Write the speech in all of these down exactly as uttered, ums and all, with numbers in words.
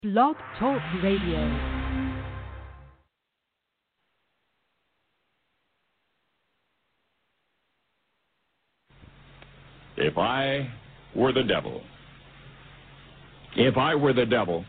Blog Talk Radio. If I were the devil, if I were the devil,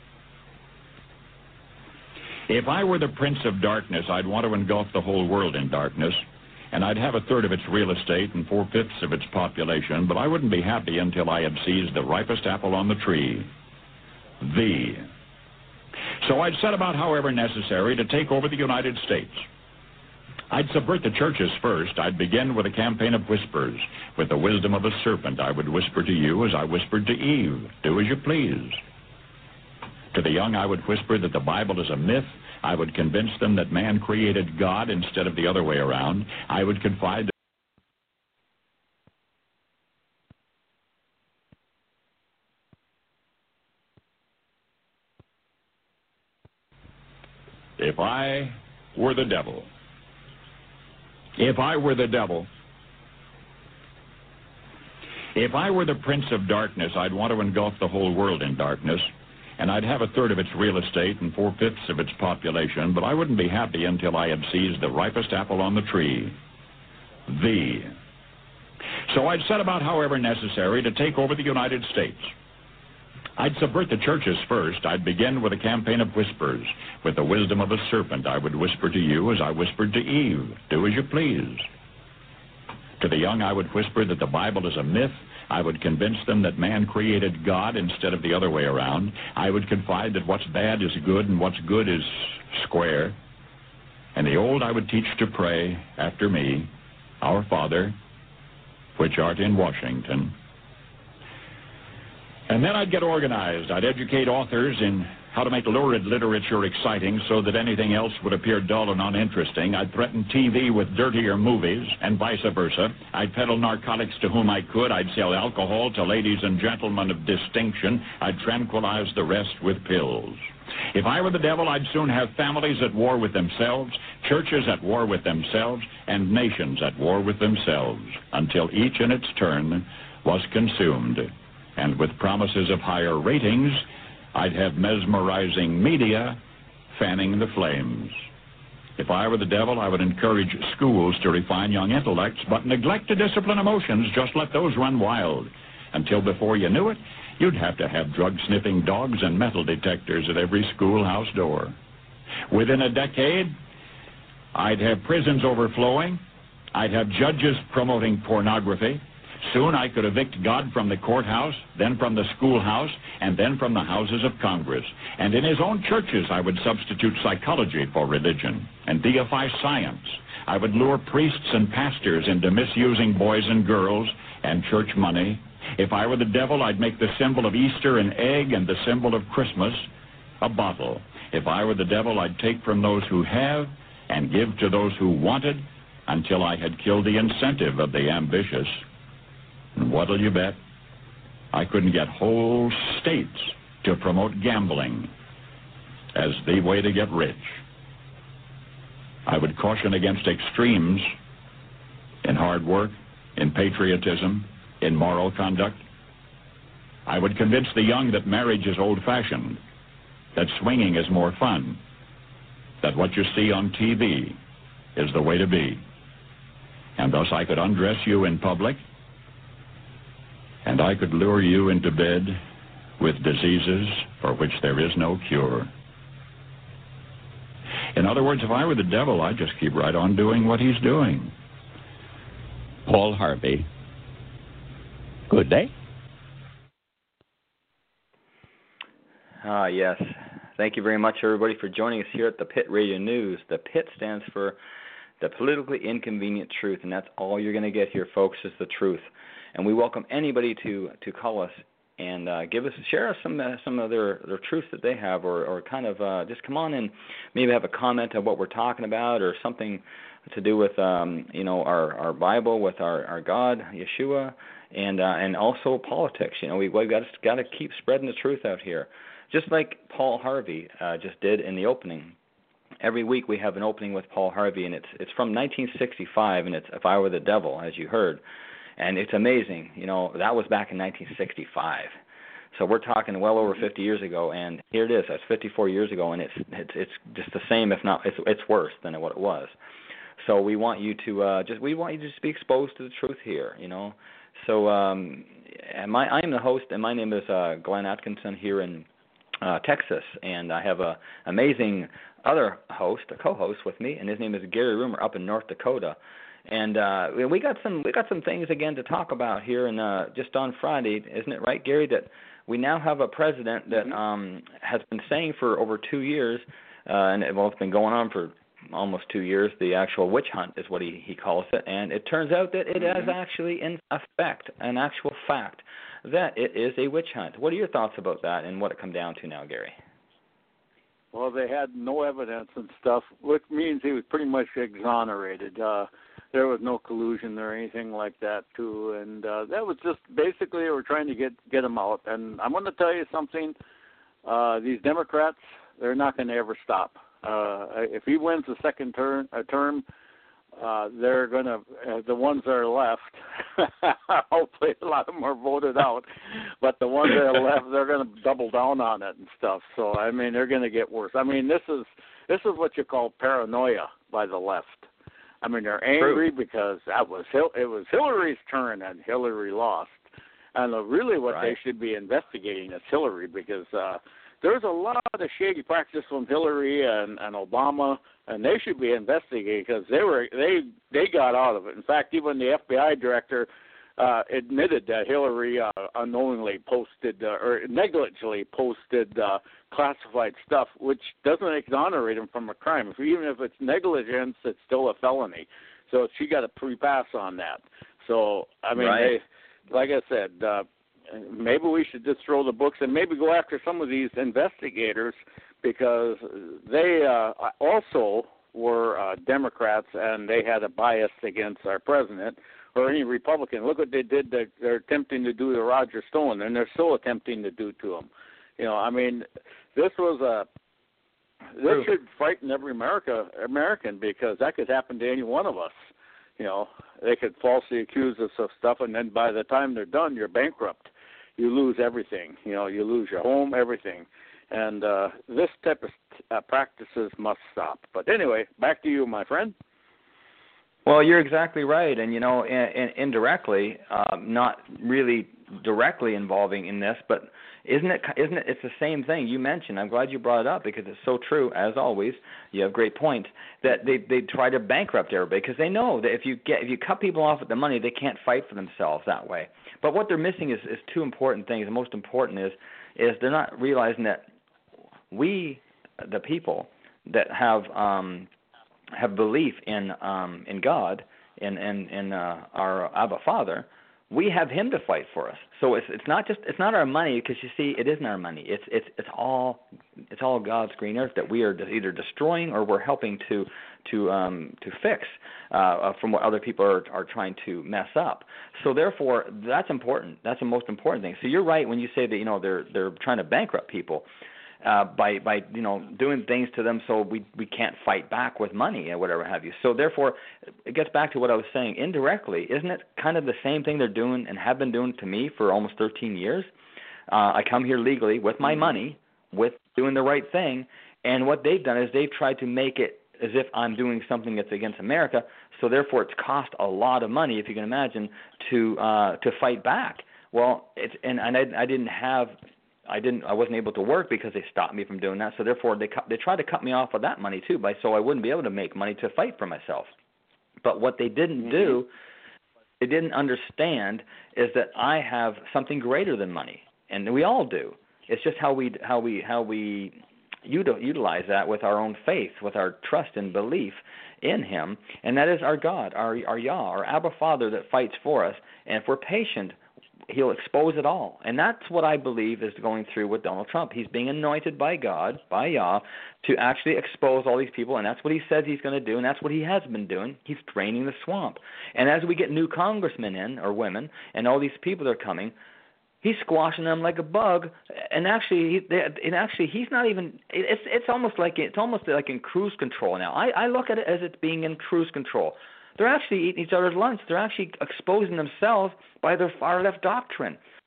if I were the prince of darkness, I'd want to engulf the whole world in darkness, and I'd have a third of its real estate and four-fifths of its population, but I wouldn't be happy until I had seized the ripest apple on the tree, thee. So I'd set about, however necessary, to take over the United States. I'd subvert the churches first. I'd begin with a campaign of whispers. With the wisdom of a serpent, I would whisper to you as I whispered to Eve, do as you please. To the young, I would whisper that the Bible is a myth. I would convince them that man created God instead of the other way around. I would confide that if I were the devil, if I were the devil, if I were the prince of darkness, I'd want to engulf the whole world in darkness, and I'd have a third of its real estate and four-fifths of its population, but I wouldn't be happy until I had seized the ripest apple on the tree, thee. So I'd set about, however necessary, to take over the United States. I'd subvert the churches first. I'd begin with a campaign of whispers. With the wisdom of a serpent, I would whisper to you as I whispered to Eve, do as you please. To the young, I would whisper that the Bible is a myth. I would convince them that man created God instead of the other way around. I would confide that what's bad is good and what's good is square. And the old I would teach to pray after me, Our Father, which art in Washington. And then I'd get organized. I'd educate authors in how to make lurid literature exciting so that anything else would appear dull and uninteresting. I'd threaten T V with dirtier movies and vice versa. I'd peddle narcotics to whom I could. I'd sell alcohol to ladies and gentlemen of distinction. I'd tranquilize the rest with pills. If I were the devil, I'd soon have families at war with themselves, churches at war with themselves, and nations at war with themselves, until each in its turn was consumed. And with promises of higher ratings, I'd have mesmerizing media fanning the flames. If I were the devil, I would encourage schools to refine young intellects, but neglect to discipline emotions. Just let those run wild. Until before you knew it, you'd have to have drug-sniffing dogs and metal detectors at every schoolhouse door. Within a decade, I'd have prisons overflowing. I'd have judges promoting pornography. Soon I could evict God from the courthouse, then from the schoolhouse, and then from the houses of Congress. And in his own churches, I would substitute psychology for religion and deify science. I would lure priests and pastors into misusing boys and girls and church money. If I were the devil, I'd make the symbol of Easter an egg and the symbol of Christmas a bottle. If I were the devil, I'd take from those who have and give to those who wanted until I had killed the incentive of the ambitious. And what'll you bet? I couldn't get whole states to promote gambling as the way to get rich. I would caution against extremes in hard work, in patriotism, in moral conduct. I would convince the young that marriage is old-fashioned, that swinging is more fun, that what you see on T V is the way to be. And thus I could undress you in public, and I could lure you into bed with diseases for which there is no cure. In other words, if I were the devil, I'd just keep right on doing what he's doing. Paul Harvey. Good day. Ah, yes. Thank you very much, everybody, for joining us here at the Pit Radio News. The Pit stands for the politically inconvenient truth, and that's all you're going to get here, folks, is the truth. And we welcome anybody to, to call us and uh, give us share us some uh, some of their, their truths that they have, or, or kind of uh, just come on and maybe have a comment on what we're talking about, or something to do with um, you know our, our Bible, with our, our God, Yeshua, and uh, and also politics. You know, we, we've got to, got to keep spreading the truth out here, just like Paul Harvey uh, just did in the opening. Every week we have an opening with Paul Harvey, and it's it's from nineteen sixty-five, and it's If I Were the Devil, as you heard. And it's amazing, you know, that was back in nineteen sixty-five. So we're talking well over fifty years ago, and here it is. That's fifty-four years ago, and it's it's it's just the same, if not it's it's worse than what it was. So we want you to uh, just we want you to just be exposed to the truth here, you know. So um, and my I am the host, and my name is uh, Glenn Atkinson here in uh, Texas, and I have a amazing other host, a co-host with me, and his name is Gary Roomer up in North Dakota. And uh, we got some we got some things again to talk about here, and uh, just on Friday, isn't it right, Gary, that we now have a president that um, has been saying for over two years, uh, and it, well, it's been going on for almost two years. The actual witch hunt is what he, he calls it, and it turns out that it has actually in effect, an actual fact, that it is a witch hunt. What are your thoughts about that, and what it come down to now, Gary? Well, they had no evidence and stuff, which means he was pretty much exonerated. Uh, there was no collusion or anything like that, too. And uh, that was just basically they were trying to get, get him out. And I'm going to tell you something. Uh, these Democrats, they're not going to ever stop. Uh, if he wins the second term, a term, uh, they're going to, uh, the ones that are left, hopefully a lot of them are voted out, but the ones that are left, they're going to double down on it and stuff. So, I mean, they're going to get worse. I mean, this is this is what you call paranoia by the left. I mean, they're angry True. because that was it was Hillary's turn and Hillary lost. And uh, really what right. they should be investigating is Hillary, because uh, there's a lot of shady practice from Hillary and, and Obama, and they should be investigating because they were they they got out of it. In fact, even the F B I director uh, admitted that Hillary uh, unknowingly posted uh, or negligently posted uh, classified stuff, which doesn't exonerate him from a crime. If, even if it's negligence, it's still a felony. So she got a free pass on that. So I mean, right. they, like I said. Uh, Maybe we should just throw the books and maybe go after some of these investigators, because they uh, also were uh, Democrats and they had a bias against our president or any Republican. Look what they did. They're, they're attempting to do to Roger Stone, and they're still attempting to do to him. You know, I mean, this was a this True. should frighten every America American, because that could happen to any one of us. You know, they could falsely accuse us of stuff, and then by the time they're done, you're bankrupt. You lose everything. You know, you lose your home, everything. And uh, this type of uh, practices must stop. But anyway, back to you, my friend. Well, you're exactly right. And, you know, in, in, indirectly, uh, not really directly involving in this, but isn't it, isn't it, it's the same thing you mentioned. I'm glad you brought it up, because it's so true, as always. You have great points, that they, they try to bankrupt everybody, because they know that if you get, if you cut people off with the money, they can't fight for themselves that way. But what they're missing is, is two important things. The most important is, is they're not realizing that we, the people that have, um, have belief in, um, in God, in, in, in uh, our Abba Father, we have Him to fight for us. So it's it's not just it's not our money, because you see, it isn't our money. It's it's it's all it's all God's green earth that we are either destroying or we're helping to to um, to fix uh, from what other people are are trying to mess up. So therefore, that's important. That's the most important thing. So you're right when you say that, you know, they're they're trying to bankrupt people. Uh, by by you know doing things to them so we we can't fight back with money or whatever have you. So therefore, it gets back to what I was saying indirectly. Isn't it kind of the same thing they're doing and have been doing to me for almost thirteen years? Uh, I come here legally with my money, with doing the right thing, and what they've done is they've tried to make it as if I'm doing something that's against America. So therefore, it's cost a lot of money, if you can imagine, to uh, to fight back. Well, it's and, and I, I didn't have. I didn't. I wasn't able to work because they stopped me from doing that. So therefore, they cut, they tried to cut me off of that money too, by so I wouldn't be able to make money to fight for myself. But what they didn't mm-hmm. do, they didn't understand, is that I have something greater than money, and we all do. It's just how we how we how we utilize that with our own faith, with our trust and belief in Him, and that is our God, our our Yah, our Abba Father that fights for us. And if we're patient, He'll expose it all. And that's what I believe is going through with Donald Trump. He's being anointed by God, by Yah, to actually expose all these people, and that's what he says he's going to do, and that's what he has been doing. He's draining the swamp. And as we get new congressmen in, or women, and all these people that are coming, he's squashing them like a bug. And actually, he, they, and actually, he's not even. It's it's almost like it's almost like in cruise control now. I, I look at it as it's being in cruise control. They're actually eating each other's lunch. They're actually exposing themselves by their far left doctrine.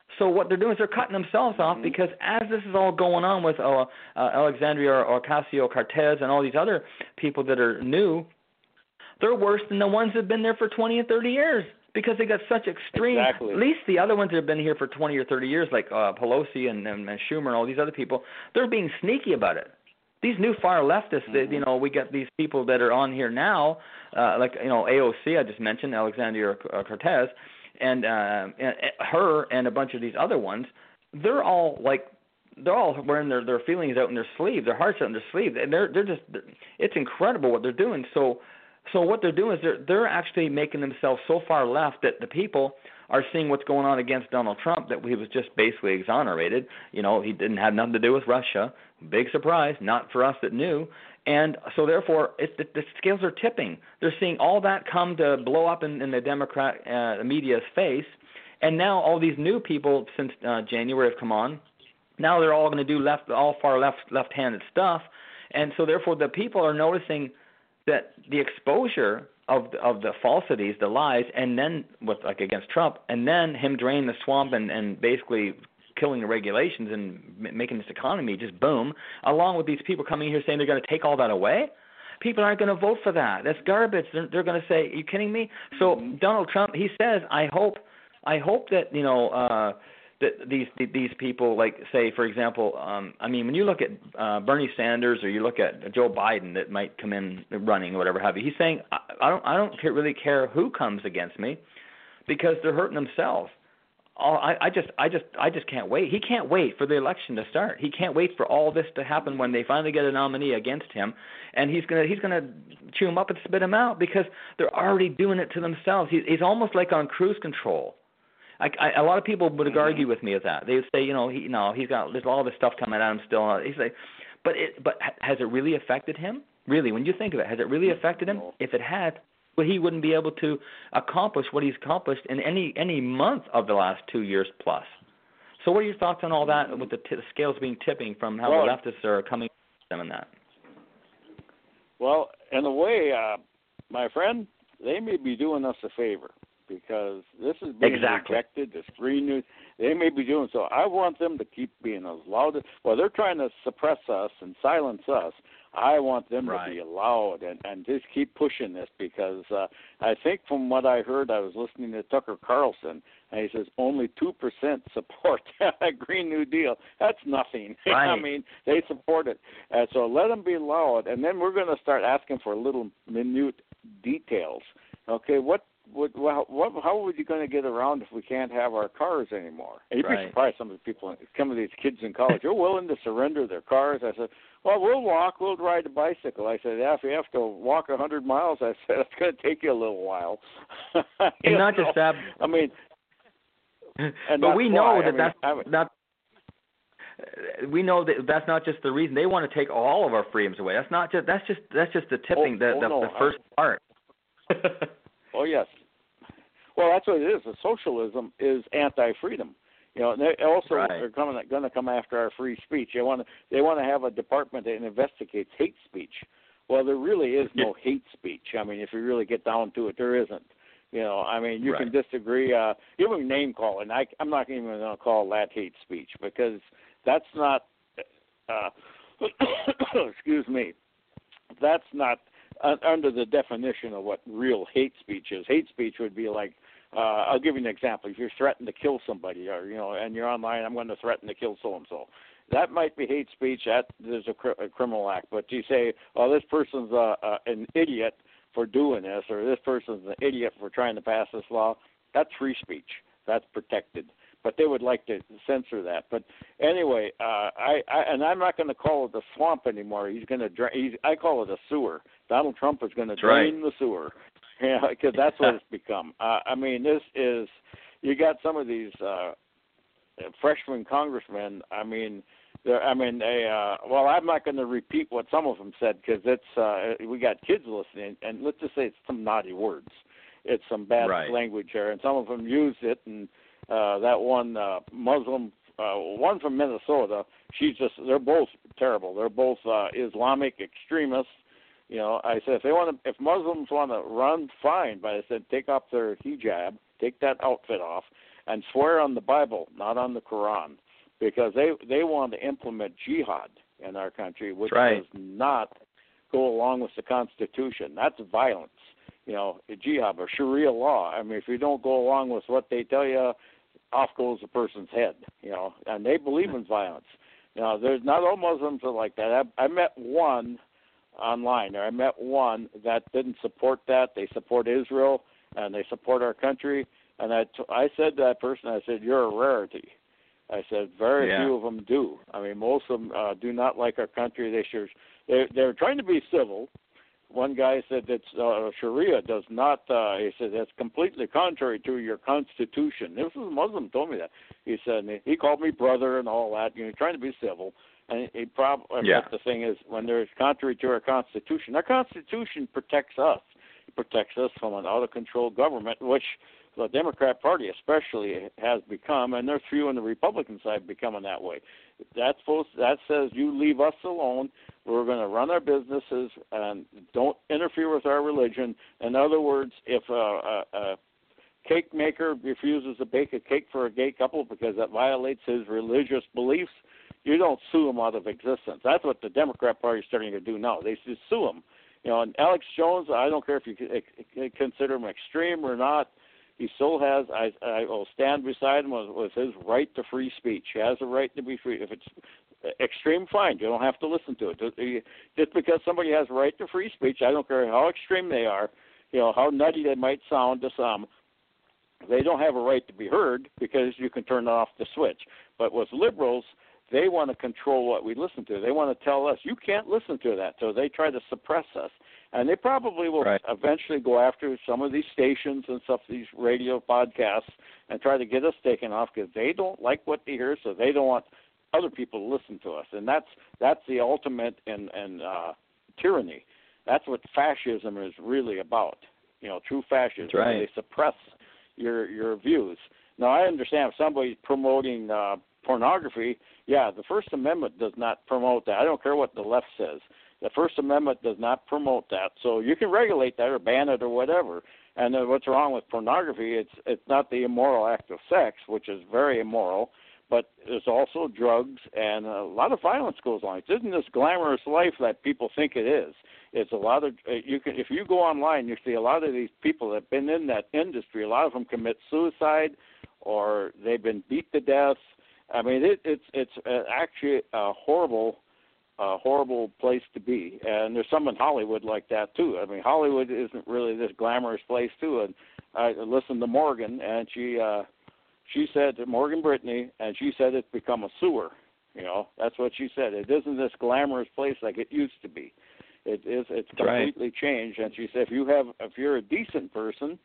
So what they're doing is they're cutting themselves off Mm-hmm. because as this is all going on with uh, uh, Alexandria Ocasio-Cortez and all these other people that are new, they're worse than the ones that have been there for twenty and thirty years because they got such extreme. Exactly. At least the other ones that have been here for twenty or thirty years, like uh, Pelosi and, and, and Schumer and all these other people, they're being sneaky about it. These new far leftists, Mm-hmm. that, you know, we got these people that are on here now, uh, like, you know, A O C, I just mentioned, Alexandria Cortez, and, uh, and her and a bunch of these other ones, they're all like, they're all wearing their, their feelings out in their sleeve, their hearts out in their sleeve, and they're they're just, it's incredible what they're doing. So, so what they're doing is they're they're actually making themselves so far left that the people are seeing what's going on against Donald Trump, that he was just basically exonerated. You know, he didn't have nothing to do with Russia. Big surprise, not for us that knew. And so therefore, it, the, the scales are tipping. They're seeing all that come to blow up in, in the Democrat uh, media's face. And now all these new people since uh, January have come on. Now they're all going to do left, all far left, left-handed stuff. And so therefore, the people are noticing that the exposure of the, of the falsities, the lies, and then with like against Trump, and then him draining the swamp and, and basically killing the regulations and m- making this economy just boom, along with these people coming here saying they're going to take all that away. People aren't going to vote for that. That's garbage. They're, they're going to say, "Are you kidding me?" So mm-hmm. Donald Trump, he says, "I hope, I hope that you know." Uh, that these these people, like, say, for example, um, I mean, when you look at uh, Bernie Sanders or you look at Joe Biden that might come in running or whatever have you, he's saying, I, I don't I don't care, really care who comes against me because they're hurting themselves. Oh, I, I just I just I just can't wait. He can't wait for the election to start. He can't wait for all this to happen when they finally get a nominee against him, and he's gonna he's gonna chew him up and spit him out because they're already doing it to themselves. He, he's almost like on cruise control. I, I, a lot of people would argue with me with that. They would say, you know, he no, he's got there's all this stuff coming at him still. He's like, but it, but has it really affected him? Really, when you think of it, has it really affected him? If it had, well, he wouldn't be able to accomplish what he's accomplished in any any month of the last two years plus. So, what are your thoughts on all that with the, t- the scales being tipping from how well, the leftists are coming at them in that? Well, in a way, uh, my friend, they may be doing us a favor. Because this is being exactly. rejected, this free news, they may be doing so. I want them to keep being as loud as, well, they're trying to suppress us and silence us. I want them right. to be loud and, and just keep pushing this because uh, I think from what I heard, I was listening to Tucker Carlson, and he says only two percent support that Green New Deal. That's nothing. Right. I mean, they support it. And so let them be loud, and then we're going to start asking for little minute details. Okay, what Would, well, what, how are you going to get around if we can't have our cars anymore? And you'd right. be surprised some of the people, some of these kids in college, are willing to surrender their cars. I said, well, we'll walk, we'll ride a bicycle. I said, yeah, if you have to walk a hundred miles, I said, it's going to take you a little while. And not know? just that. I mean, and but we know why. that I mean, that's I mean, not. We know that that's not just the reason they want to take all of our freedoms away. That's not just. That's just. That's just the tipping. Oh, the oh, the, no, the first I, part. Oh yes. Well, that's what it is. The socialism is anti-freedom. You know, and they also right. are coming, going to come after our free speech. They want to, they want to have a department that investigates hate speech. Well, there really is no hate speech. I mean, if you really get down to it, there isn't. You know, I mean, you right. can disagree. Uh, even name calling. I, I'm not even going to call that hate speech because that's not. Uh, excuse me. That's not uh, under the definition of what real hate speech is. Hate speech would be like. Uh, I'll give you an example. If you're threatening to kill somebody, or you know, and you're online, I'm going to threaten to kill so and so. That might be hate speech. That there's a, cr- a criminal act. But you say, "Oh, this person's uh, uh, an idiot for doing this," or "This person's an idiot for trying to pass this law." That's free speech. That's protected. But they would like to censor that. But anyway, uh, I, I and I'm not going to call it the swamp anymore. He's going to dra- he's, I call it a sewer. Donald Trump is going to drain right. the sewer. Yeah, because that's what it's become. Uh, I mean, this is you got some of these uh, freshman congressmen. I mean, they're, I mean, they. Uh, well, I'm not going to repeat what some of them said because it's uh, we got kids listening, and let's just say it's some naughty words. It's some bad right. language there, and some of them used it. And uh, that one uh, Muslim, uh, one from Minnesota, she's just. They're both terrible. They're both uh, Islamic extremists. You know, I said if they want to, if Muslims want to run, fine. But I said take off their hijab, take that outfit off, and swear on the Bible, not on the Quran, because they they want to implement jihad in our country, which right. does not go along with the Constitution. That's violence. You know, jihad or Sharia law. I mean, if you don't go along with what they tell you, off goes the person's head. You know, and they believe in violence. You know, there's not all Muslims are like that. I, I met one online, or I met one that didn't support that. They support Israel and they support our country. And I, t- I said to that person, I said, you're a rarity. I said, very yeah. few of them do. I mean, most of them uh, do not like our country. They sure, they're, they're trying to be civil. One guy said that uh, Sharia does not, uh, he said, that's completely contrary to your Constitution. This was a Muslim told me that. He said, and he called me brother and all that, you know, trying to be civil. And he probably, yeah. but the thing is, when there's contrary to our Constitution, our Constitution protects us. It protects us from an out-of-control government, which the Democrat Party especially has become, and there's few on the Republican side becoming that way. That's supposed, that says you leave us alone. We're going to run our businesses and don't interfere with our religion. In other words, if a, a, a cake maker refuses to bake a cake for a gay couple because that violates his religious beliefs, you don't sue him out of existence. That's what the Democrat Party is starting to do now. They just sue him. You know, and Alex Jones, I don't care if you consider him extreme or not, he still has, I, I will stand beside him with, with his right to free speech. He has a right to be free. If it's extreme, fine. You don't have to listen to it. Just because somebody has a right to free speech, I don't care how extreme they are, you know, how nutty they might sound to some, they don't have a right to be heard because you can turn off the switch. But with liberals, they want to control what we listen to. They want to tell us, you can't listen to that. So they try to suppress us. And they probably will right. eventually go after some of these stations and stuff, these radio podcasts, and try to get us taken off because they don't like what they hear, so they don't want other people to listen to us. And that's that's the ultimate in, in uh, tyranny. That's what fascism is really about. You know, true fascism. Right. They suppress your your views. Now, I understand if somebody's promoting uh, pornography, yeah, the First Amendment does not promote that. I don't care what the left says. The First Amendment does not promote that. So you can regulate that or ban it or whatever. And then what's wrong with pornography, it's it's not the immoral act of sex, which is very immoral, but there's also drugs and a lot of violence goes on. It isn't this glamorous life that people think it is. It's a lot of, you can, if you go online, you see a lot of these people that have been in that industry, a lot of them commit suicide or they've been beat to death. I mean, it, it's it's actually a horrible A horrible place to be, and there's some in Hollywood like that too. I mean, Hollywood isn't really this glamorous place too. And I listened to Morgan, and she uh, she said to Morgan Brittany, and she said it's become a sewer. You know, that's what she said. It isn't this glamorous place like it used to be. It is. It's completely right. changed. And she said, if you have, if you're a decent person,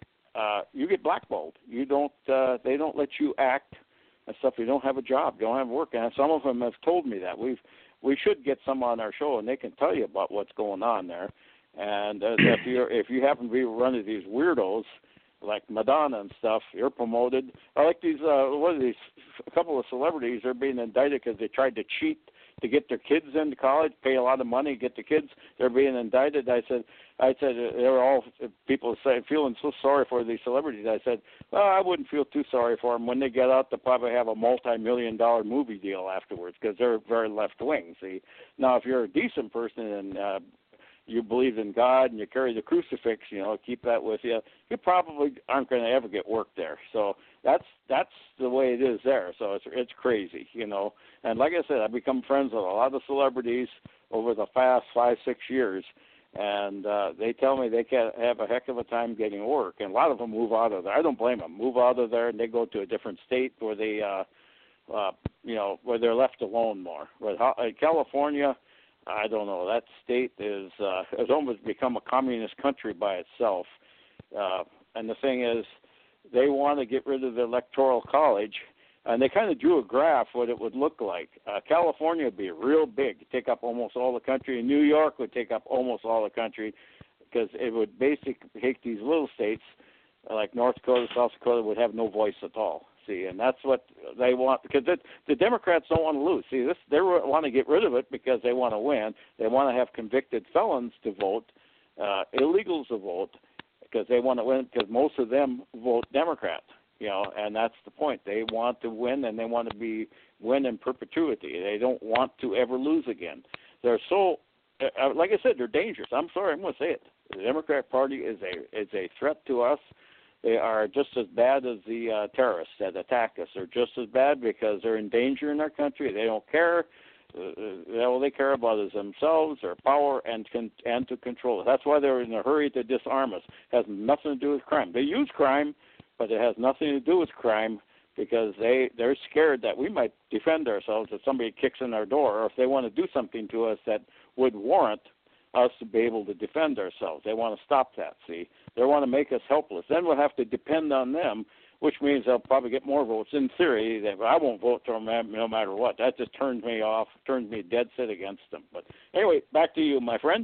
uh, you get blackballed. You don't. Uh, they don't let you act and stuff. You don't have a job. You don't have work. And some of them have told me that we've. We should get some on our show, and they can tell you about what's going on there. And uh, if you if you happen to be one of these weirdos like Madonna and stuff, you're promoted. I like these. Uh, what are these? A couple of celebrities are being indicted because they tried to cheat to get their kids into college, pay a lot of money, get the kids. They're being indicted. I said, I said uh, they were all people say, feeling so sorry for these celebrities. I said, well, I wouldn't feel too sorry for them. When they get out, they'll probably have a multi-million dollar movie deal afterwards because they're very left-wing. See, now if you're a decent person and uh, you believe in God and you carry the crucifix, you know, keep that with you, you probably aren't going to ever get work there. So that's that's the way it is there. So it's it's crazy, you know. And like I said, I've become friends with a lot of celebrities over the past five, six years, and uh, they tell me they can have a heck of a time getting work. And a lot of them move out of there. I don't blame them. Move out of there and they go to a different state where they, uh, uh, you know, where they're left alone more. But uh, California, I don't know. That state is uh, has almost become a communist country by itself. Uh, and the thing is, they want to get rid of the Electoral College, and they kind of drew a graph what it would look like. Uh, California would be real big, take up almost all the country, and New York would take up almost all the country because it would basically take these little states like North Dakota, South Dakota would have no voice at all. See, and that's what they want because it, the Democrats don't want to lose. See, this they want to get rid of it because they want to win. They want to have convicted felons to vote, uh, illegals to vote, because they want to win because most of them vote Democrat. You know, and that's the point. They want to win, and they want to be win in perpetuity. They don't want to ever lose again. They're so, uh, like I said, they're dangerous. I'm sorry, I'm going to say it. The Democrat Party is a is a threat to us. They are just as bad as the uh, terrorists that attack us. They're just as bad because they're endangering our country. They don't care. Uh, all they care about is themselves, their power, and con- and to control it. That's why they're in a hurry to disarm us. It has nothing to do with crime. They use crime, but it has nothing to do with crime because they, they're scared that we might defend ourselves if somebody kicks in our door, or if they want to do something to us that would warrant us to be able to defend ourselves. They want to stop that, see. They want to make us helpless. Then we'll have to depend on them, which means they'll probably get more votes. In theory, they, I won't vote for them no matter what. That just turns me off, turns me dead set against them. But anyway, back to you, my friend.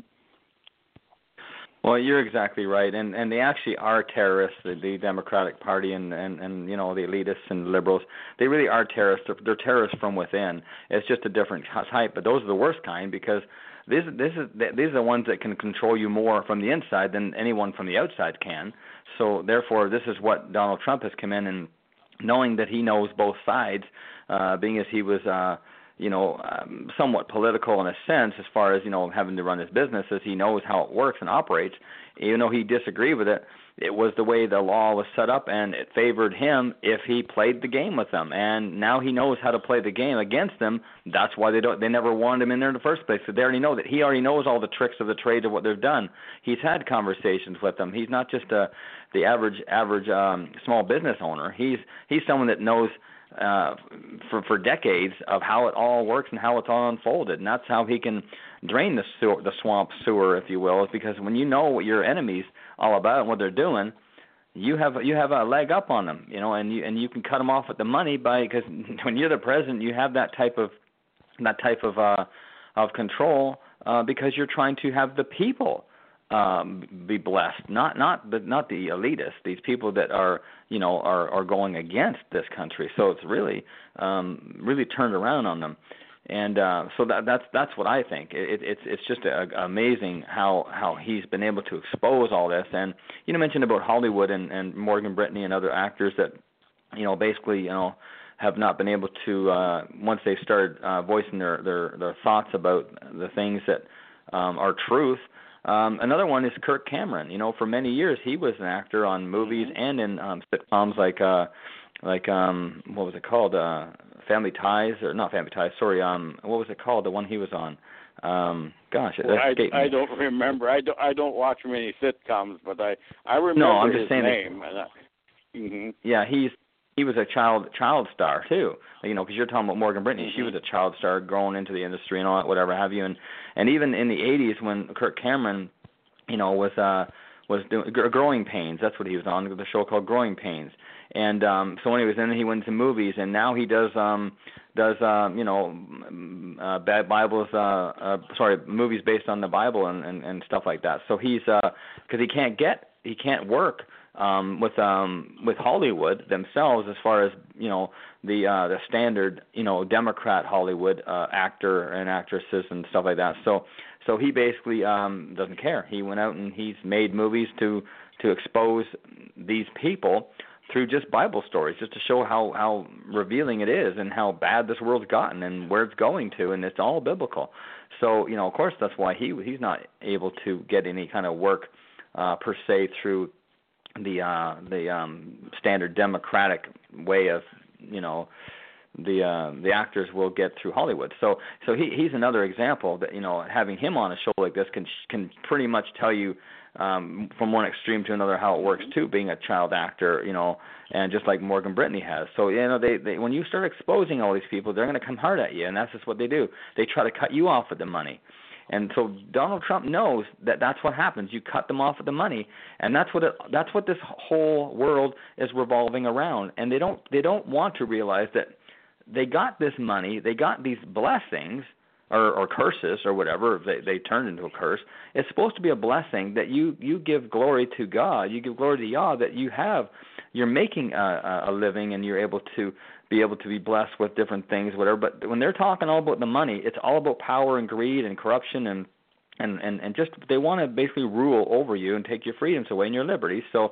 Well, you're exactly right, and and they actually are terrorists. The, the Democratic Party and, and and you know the elitists and liberals, they really are terrorists. They're, they're terrorists from within. It's just a different type, but those are the worst kind because this this is these are the ones that can control you more from the inside than anyone from the outside can. So therefore, this is what Donald Trump has come in and knowing that he knows both sides, uh, being as he was. Uh, you know, um, somewhat political in a sense as far as, you know, having to run his businesses. He knows how it works and operates. Even though he disagreed with it, it was the way the law was set up, and it favored him if he played the game with them. And now he knows how to play the game against them. That's why they don't. They never wanted him in there in the first place. So they already know that he already knows all the tricks of the trade of what they've done. He's had conversations with them. He's not just a, the average average um, small business owner. He's he's someone that knows uh, for for decades of how it all works and how it's all unfolded, and that's how he can drain the sewer, the swamp sewer, if you will, is because when you know what your enemy's all about and what they're doing, you have you have a leg up on them, you know, and you and you can cut them off with the money by because when you're the president, you have that type of that type of uh, of control uh, because you're trying to have the people um, be blessed, not not the not the elitists, these people that are you know are, are going against this country. So it's really um, really turned around on them. And uh, so that, that's that's what I think. It, it's it's just a, amazing how how he's been able to expose all this. And you know, mentioned about Hollywood and, and Morgan Brittany and other actors that you know basically you know have not been able to uh, once they started uh, voicing their, their their thoughts about the things that um, are truth. Um, another one is Kirk Cameron. You know, for many years he was an actor on movies mm-hmm. and in um, sitcoms like uh, like um, what was it called? Uh, Family Ties, or not Family Ties, sorry, um, what was it called, the one he was on? Um, gosh, it well, escaped I, me. I don't remember. I don't, I don't watch many sitcoms, but I, I remember no, I'm just his saying name. And I, mm-hmm. Yeah, he's he was a child child star, too, you know, because you're talking about Morgan Brittany. Mm-hmm. She was a child star growing into the industry and all that, whatever have you. And, and even in the eighties when Kirk Cameron, you know, was uh, was doing Growing Pains, that's what he was on, the show called Growing Pains. And um, so when he was in, he went into movies, and now he does um, does um, you know uh, bad Bibles, uh, uh, sorry, movies based on the Bible and, and, and stuff like that. So he's because uh, he can't get he can't work um, with um, with Hollywood themselves as far as you know the uh, the standard you know Democrat Hollywood uh, actor and actresses and stuff like that. So so he basically um, doesn't care. He went out and he's made movies to to expose these people through just Bible stories, just to show how, how revealing it is and how bad this world's gotten and where it's going to, and it's all biblical. So, you know, of course, that's why he he's not able to get any kind of work uh, per se through the uh, the um, standard Democratic way of, you know, the uh, the actors will get through Hollywood. So so he he's another example that, you know, having him on a show like this can can pretty much tell you Um, from one extreme to another, how it works too, being a child actor, you know, and just like Morgan Brittany has. So, you know, they, they when you start exposing all these people, they're going to come hard at you, and that's just what they do. They try to cut you off with the money. And so Donald Trump knows that that's what happens. You cut them off with the money, and that's what it, that's what this whole world is revolving around. And they don't they don't want to realize that they got this money, they got these blessings, Or, or curses or whatever, they, they turn into a curse. It's supposed to be a blessing that you, you give glory to God. You give glory to Yah that you have, you're making a, a living and you're able to be able to be blessed with different things, whatever. But when they're talking all about the money, it's all about power and greed and corruption and, and, and, and just they want to basically rule over you and take your freedoms away and your liberties. So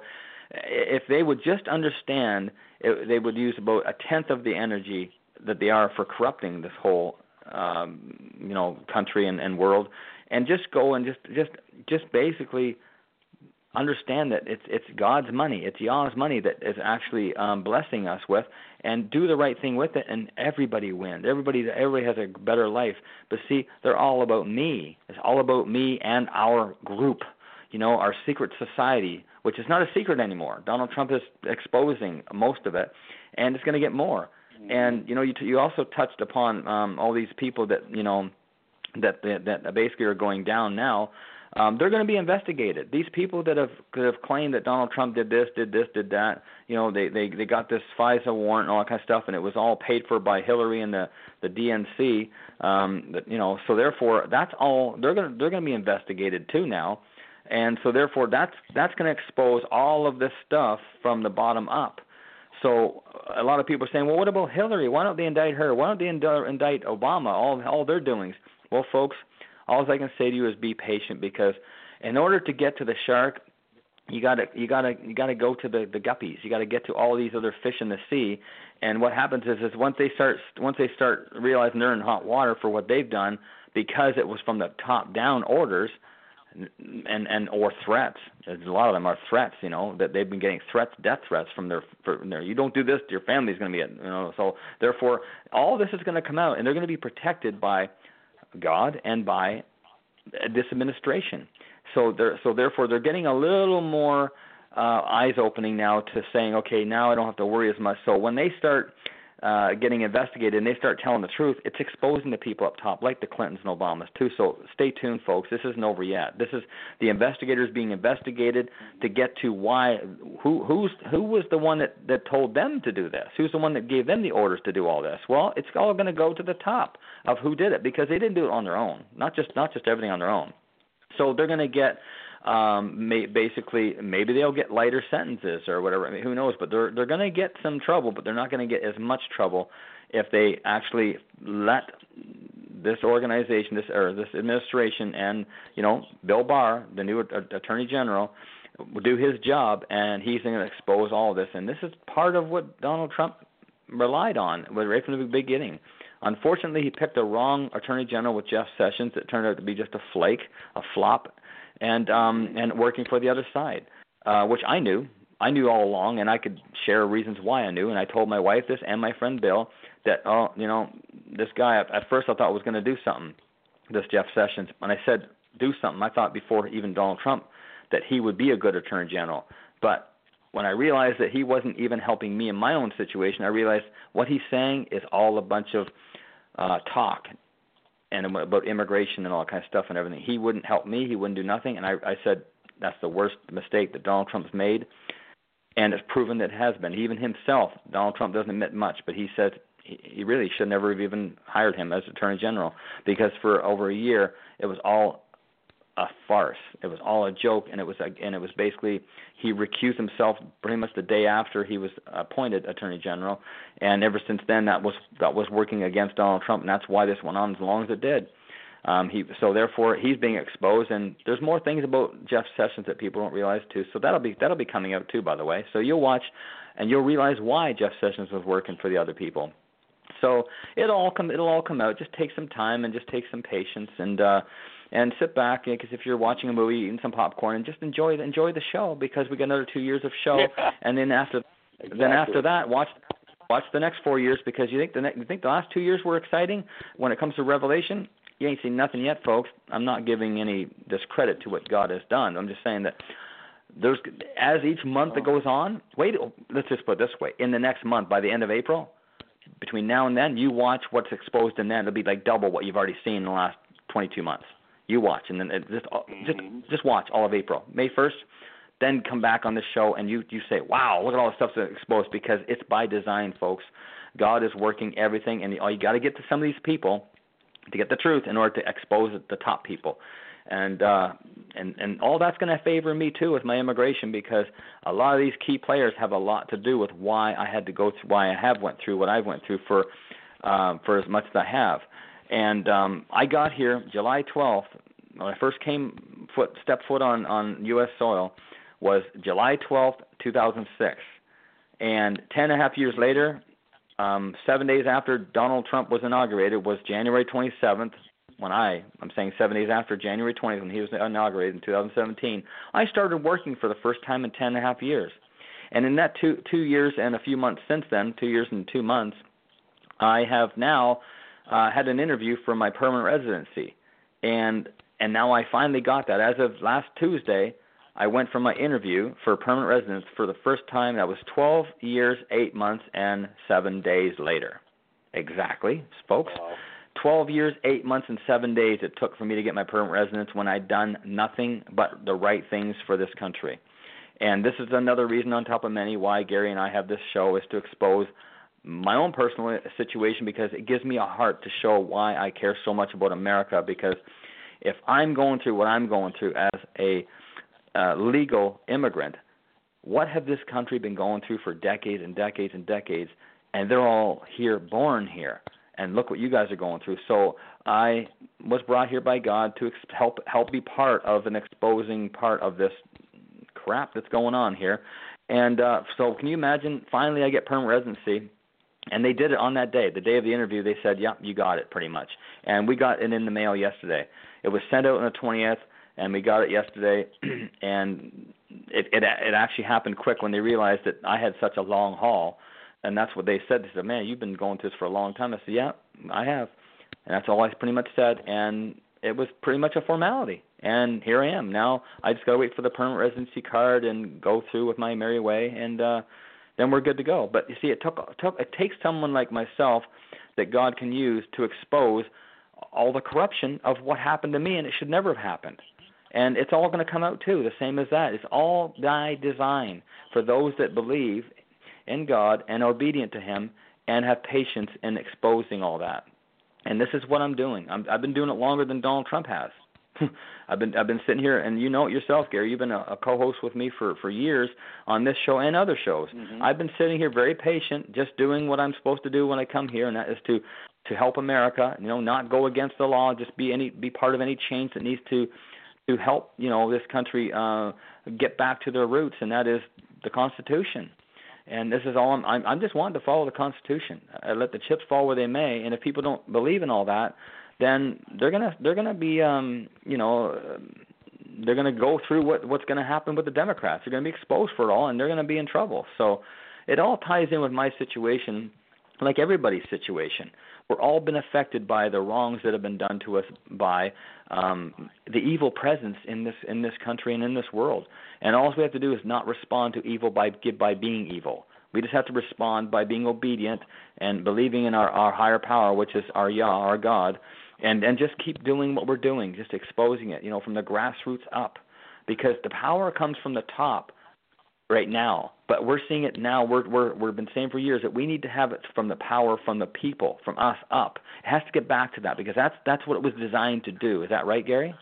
if they would just understand, it, they would use about a tenth of the energy that they are for corrupting this whole, um, you know, country and, and world, and just go and just just just basically understand that it's it's God's money, it's Yah's money that is actually um, blessing us with, and do the right thing with it, and everybody wins. Everybody everybody has a better life. But see, they're all about me. It's all about me and our group, you know, our secret society, which is not a secret anymore. Donald Trump is exposing most of it, and it's going to get more. And you know, you you also touched upon um, all these people that you know that that, that basically are going down now. Um, they're going to be investigated. These people that have that have claimed that Donald Trump did this, did this, did that, you know, they, they, they got this FISA warrant and all that kind of stuff, and it was all paid for by Hillary and the, the D N C. Um, that, you know, so therefore, that's all. They're going to they're going to be investigated too now, and so therefore, that's that's going to expose all of this stuff from the bottom up. So a lot of people are saying, well, what about Hillary? Why don't they indict her? Why don't they indict Obama? All all their doings. Well, folks, all I can say to you is be patient, because in order to get to the shark, you gotta you gotta you gotta go to the, the guppies. You gotta get to all these other fish in the sea. And what happens is is once they start once they start realizing they're in hot water for what they've done, because it was from the top down orders and and or threats. A lot of them are threats, you know, that they've been getting threats, death threats from their, from their you don't do this, your family's going to be, you know. So therefore, all this is going to come out, and they're going to be protected by God and by this administration. So they're, so therefore, they're getting a little more uh, eyes opening now to saying, okay, now I don't have to worry as much. So when they start uh, getting investigated and they start telling the truth, it's exposing the people up top, like the Clintons and Obamas too. So stay tuned, folks. This isn't over yet. This is the investigators being investigated to get to why, who who's who was the one that, that told them to do this? Who's the one that gave them the orders to do all this? Well, it's all going to go to the top of who did it, because they didn't do it on their own. Not just not just everything on their own. So they're going to get. Um, may, basically, maybe they'll get lighter sentences or whatever. I mean, who knows? But they're they're going to get some trouble, but they're not going to get as much trouble if they actually let this organization, this or this administration, and you know, Bill Barr, the new Attorney General, do his job, and he's going to expose all of this. And this is part of what Donald Trump relied on right from the beginning. Unfortunately, he picked the wrong Attorney General with Jeff Sessions. It turned out to be just a flake, a flop. And um, and working for the other side, uh, which I knew. I knew all along, and I could share reasons why I knew. And I told my wife this and my friend Bill that, oh, you know, this guy, at first I thought was going to do something, this Jeff Sessions. And I said, do something. I thought before even Donald Trump that he would be a good Attorney General. But when I realized that he wasn't even helping me in my own situation, I realized what he's saying is all a bunch of uh, talk. And about immigration and all that kind of stuff and everything. He wouldn't help me. He wouldn't do nothing. And I, I said, that's the worst mistake that Donald Trump's made. And it's proven that it has been. Even himself, Donald Trump doesn't admit much, but he says he, he really should never have even hired him as Attorney General, because for over a year it was all a farce. It was all a joke, and it was a, and it was basically he recused himself pretty much the day after he was appointed Attorney General, and ever since then that was that was working against Donald Trump, and that's why this went on as long as it did. Um, he so therefore he's being exposed, and there's more things about Jeff Sessions that people don't realize too. So that'll be that'll be coming out too, by the way. So you'll watch, and you'll realize why Jeff Sessions was working for the other people. So it'll all come it'll all come out. Just take some time and just take some patience, and uh, and sit back, because if you're watching a movie, eating some popcorn, and just enjoy enjoy the show, because we got another two years of show, yeah. and then after exactly. then after that, watch watch the next four years, because you think the next, you think the last two years were exciting when it comes to Revelation. You ain't seen nothing yet, folks. I'm not giving any discredit to what God has done. I'm just saying that there's as each month that goes on. Wait, let's just put it this way: in the next month, by the end of April, between now and then, you watch what's exposed in that. It'll be like double what you've already seen in the last twenty-two months. You watch, and then it just just just watch all of April, May first. Then come back on this show, and you you say, "Wow, look at all the stuff that's exposed," because it's by design, folks. God is working everything, and all you got to get to some of these people to get the truth in order to expose the top people, and uh, and and all that's going to favor me too with my immigration, because a lot of these key players have a lot to do with why I had to go through, why I have went through what I went through for um, for as much as I have. And um, I got here July twelfth. When I first came foot stepped foot on, on U S soil, was July twelfth, two thousand six. And ten and a half years later, um, seven days after Donald Trump was inaugurated, was January twenty-seventh, when I, I'm saying seven days after January twentieth, when he was inaugurated in two thousand seventeen, I started working for the first time in ten and a half years. And in that two, two years and a few months since then, two years and two months, I have now uh, had an interview for my permanent residency. And and now I finally got that. As of last Tuesday, I went for my interview for permanent residence for the first time. That was twelve years, eight months, and seven days later. Exactly, folks. Wow. twelve years, eight months, and seven days it took for me to get my permanent residence when I'd done nothing but the right things for this country. And this is another reason on top of many why Gary and I have this show, is to expose my own personal situation, because it gives me a heart to show why I care so much about America. Because if I'm going through what I'm going through as a uh, legal immigrant, what have this country been going through for decades and decades and decades, and they're all here, born here. And look what you guys are going through. So I was brought here by God to ex- help help be part of an exposing part of this crap that's going on here. And uh, so can you imagine, finally I get permanent residency, and they did it on that day. The day of the interview, they said, yeah, you got it, pretty much. And we got it in the mail yesterday. It was sent out on the twentieth, and we got it yesterday. And it, it it actually happened quick when they realized that I had such a long haul. And that's what they said. They said, man, you've been going through this for a long time. I said, yeah, I have. And that's all I pretty much said. And it was pretty much a formality. And here I am. Now I just got to wait for the permanent residency card and go through with my merry way, and uh, then we're good to go. But you see, it took, it took it takes someone like myself that God can use to expose all the corruption of what happened to me, and it should never have happened. And it's all going to come out too, the same as that. It's all by design for those that believe in God and are obedient to Him and have patience in exposing all that. And this is what I'm doing. I'm, I've been doing it longer than Donald Trump has. I've been I've been sitting here, and you know it yourself, Gary. You've been a, a co-host with me for, for years on this show and other shows. Mm-hmm. I've been sitting here very patient, just doing what I'm supposed to do when I come here, and that is to, to help America. You know, not go against the law, just be any be part of any change that needs to to help you know this country uh, get back to their roots, and that is the Constitution. And this is all I'm, I'm. I'm just wanting to follow the Constitution. I let the chips fall where they may. And if people don't believe in all that, then they're gonna they're gonna be um you know they're gonna go through what what's gonna happen with the Democrats. They're gonna be exposed for it all, and they're gonna be in trouble. So it all ties in with my situation, like everybody's situation. We're all been affected by the wrongs that have been done to us by um, the evil presence in this in this country and in this world. And all we have to do is not respond to evil by by being evil. We just have to respond by being obedient and believing in our, our higher power, which is our Yah, our God, and, and just keep doing what we're doing, just exposing it, you know, from the grassroots up. Because the power comes from the top right now, but we're seeing it now. We're, we're, we've been saying for years that we need to have it from the power from the people, from us up. It has to get back to that, because that's that's what it was designed to do. Is that right, Gary?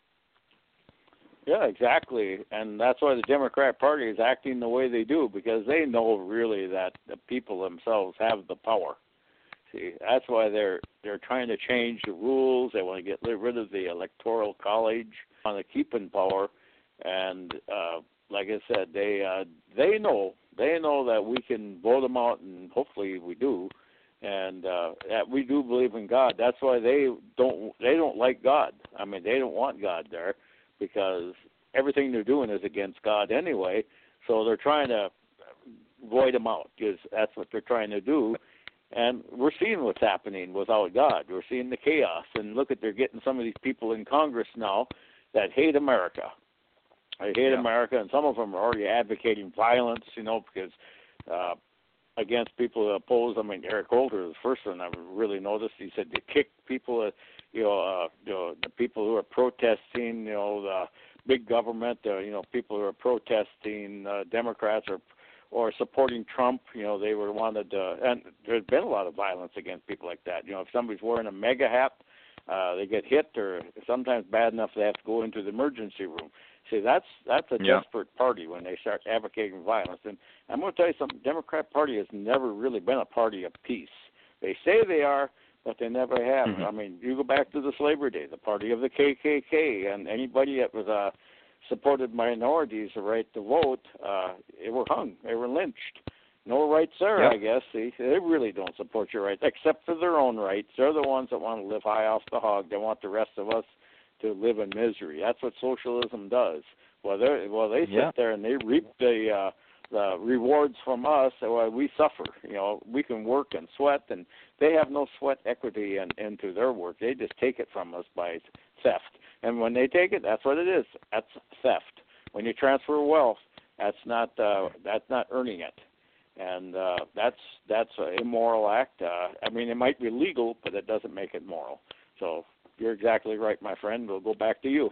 Yeah, exactly. And that's why the Democrat Party is acting the way they do, because they know really that the people themselves have the power. See, that's why they're they're trying to change the rules. They want to get rid of the Electoral College, want to keep in power. And uh, like I said, they uh, they know they know that we can vote them out, and hopefully we do. And uh, that we do believe in God. That's why they don't they don't like God. I mean, they don't want God there, because everything they're doing is against God anyway. So they're trying to void them out, because that's what they're trying to do. And we're seeing what's happening without God. We're seeing the chaos. And look at, they're getting some of these people in Congress now that hate America. They hate yeah. America, and some of them are already advocating violence, you know, because uh, against people who oppose. I mean, Eric Holder is the first one I really noticed. He said to kick people, uh, you know, uh, you know, the people who are protesting, you know, the big government, uh, you know, people who are protesting uh, Democrats or or supporting Trump, you know, they were wanted to, and there's been a lot of violence against people like that. You know, if somebody's wearing a mega hat, uh, they get hit, or sometimes bad enough they have to go into the emergency room. See, that's that's a yeah. desperate party when they start advocating violence. And I'm going to tell you something, the Democrat Party has never really been a party of peace. They say they are, but they never have. Mm-hmm. I mean, you go back to the slavery day, the party of the K K K, and anybody that was uh, supported minorities the right to vote, uh, they were hung. They were lynched. No rights there, yep. I guess. They, they really don't support your rights, except for their own rights. They're the ones that want to live high off the hog. They want the rest of us to live in misery. That's what socialism does. Well, they well they sit yeah. there and they reap the uh, the rewards from us, while we suffer. You know, we can work and sweat, and they have no sweat equity in, into their work. They just take it from us by theft. And when they take it, that's what it is. That's theft. When you transfer wealth, that's not uh, that's not earning it. And uh, that's that's an immoral act. Uh, I mean, it might be legal, but it doesn't make it moral. So you're exactly right, my friend. We'll go back to you.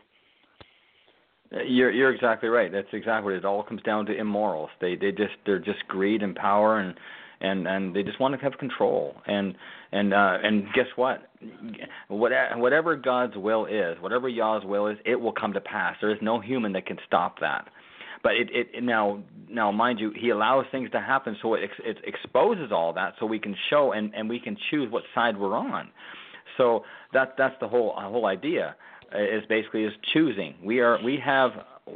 You're you're exactly right. That's exactly what it all comes down to. Immorals. They they just they're just greed and power, and and, and they just want to have control. And and uh, and guess what? Whatever God's will is, whatever Yah's will is, it will come to pass. There is no human that can stop that. But it, it now, now, mind you, he allows things to happen, so it, it exposes all that, so we can show and, and we can choose what side we're on. So that that's the whole uh, whole idea is basically is choosing. We are we have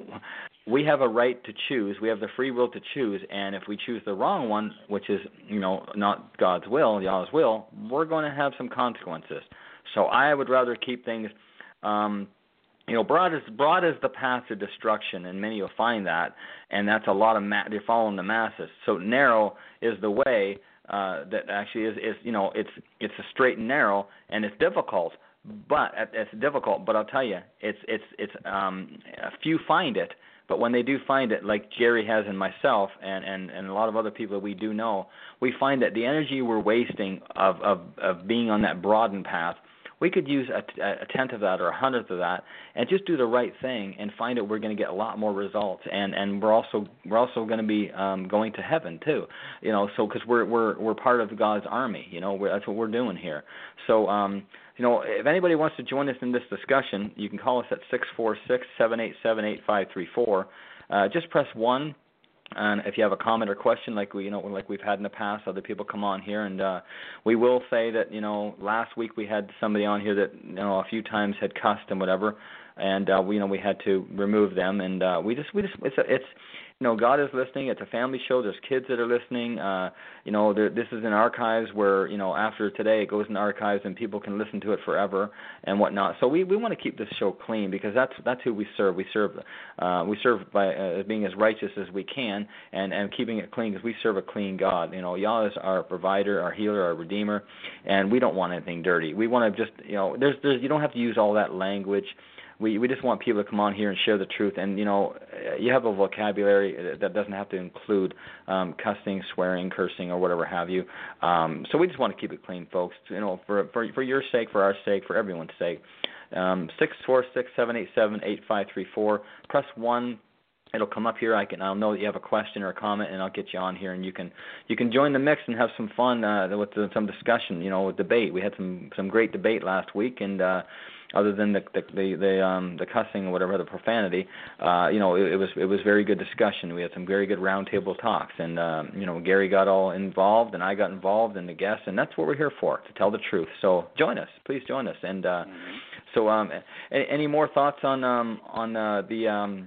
we have a right to choose. We have the free will to choose, and if we choose the wrong one, which is you know not God's will, Yah's will, we're going to have some consequences. So I would rather keep things. Um, You know, broad is broad is the path to destruction, and many will find that, and that's a lot of ma- they're following the masses. So narrow is the way uh, that actually is, is you know it's it's a straight and narrow, and it's difficult, but it's difficult. But I'll tell you, it's it's it's um, a few find it, but when they do find it, like Jerry has and myself, and, and, and a lot of other people that we do know, we find that the energy we're wasting of of, of being on that broadened path. We could use a, a tenth of that or a hundredth of that, and just do the right thing, and find out we're going to get a lot more results, and, and we're also we're also going to be um, going to heaven too, you know. So because we're we're we're part of God's army, you know, we're, that's what we're doing here. So um, you know, if anybody wants to join us in this discussion, you can call us at six four six, seven eight seven, eight five three four. Uh, just press one. And if you have a comment or question, like we, you know, like we've had in the past, other people come on here, and uh, we will say that, you know, last week we had somebody on here that, you know, a few times had cussed and whatever, and uh, we, you know, we had to remove them, and uh, we just, we just, it's, a, it's, you know, God is listening. It's a family show. There's kids that are listening. Uh, you know, there, this is in archives where, you know, after today it goes in archives and people can listen to it forever and whatnot. So we, we want to keep this show clean because that's that's who we serve. We serve uh, we serve by uh, being as righteous as we can and, and keeping it clean because we serve a clean God. You know, Yah is our provider, our healer, our redeemer, and we don't want anything dirty. We want to just, you know, there's there's you don't have to use all that language. We we just want people to come on here and share the truth. And, you know, you have a vocabulary that doesn't have to include um, cussing, swearing, cursing, or whatever have you. Um, so we just want to keep it clean, folks, you know, for for, for your sake, for our sake, for everyone's sake. Um, six four six, seven eight seven, eight five three four. Press one. It'll come up here. I can. I'll know that you have a question or a comment, and I'll get you on here, and you can you can join the mix and have some fun uh, with the, some discussion. You know, with debate. We had some some great debate last week, and uh, other than the the the, the, um, the cussing or whatever, the profanity, uh, you know, it, it was it was very good discussion. We had some very good roundtable talks, and um, you know, Gary got all involved, and I got involved, and the guests, and that's what we're here for, to tell the truth. So join us, please join us. And uh, mm-hmm. so, um, any, any more thoughts on um, on uh, the um,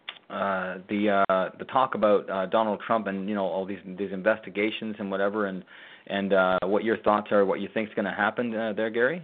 Uh, the uh, the talk about uh, Donald Trump and, you know, all these these investigations and whatever, and and uh, what your thoughts are, what you think is going to happen uh, there, Gary?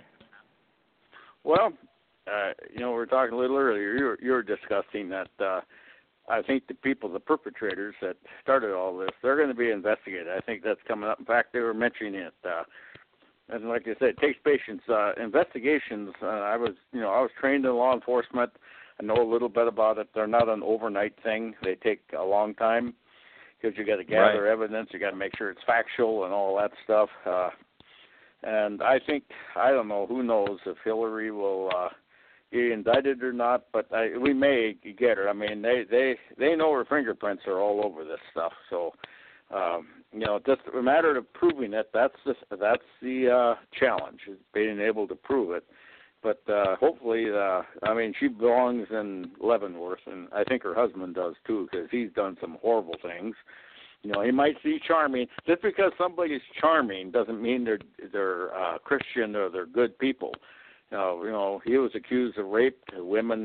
Well, uh, you know, we were talking a little earlier. You were, you were discussing that. Uh, I think the people, the perpetrators that started all this, they're going to be investigated. I think that's coming up. In fact, they were mentioning it. Uh, and like I said, it takes patience. Uh, investigations. Uh, I was, you know, I was trained in law enforcement. I know a little bit about it. They're not an overnight thing. They take a long time because you got to gather right. evidence. You got to make sure it's factual and all that stuff. Uh, and I think, I don't know, who knows if Hillary will uh, be indicted or not, but I, we may get her. I mean, they, they, they know her fingerprints are all over this stuff. So, um, you know, just a matter of proving it, that's the, that's the uh, challenge, is being able to prove it. But uh, hopefully, uh, I mean, she belongs in Leavenworth, and I think her husband does too, because he's done some horrible things. You know, he might see charming. Just because somebody's charming doesn't mean they're they're uh, Christian or they're good people. Uh, you know, he was accused of rape. Women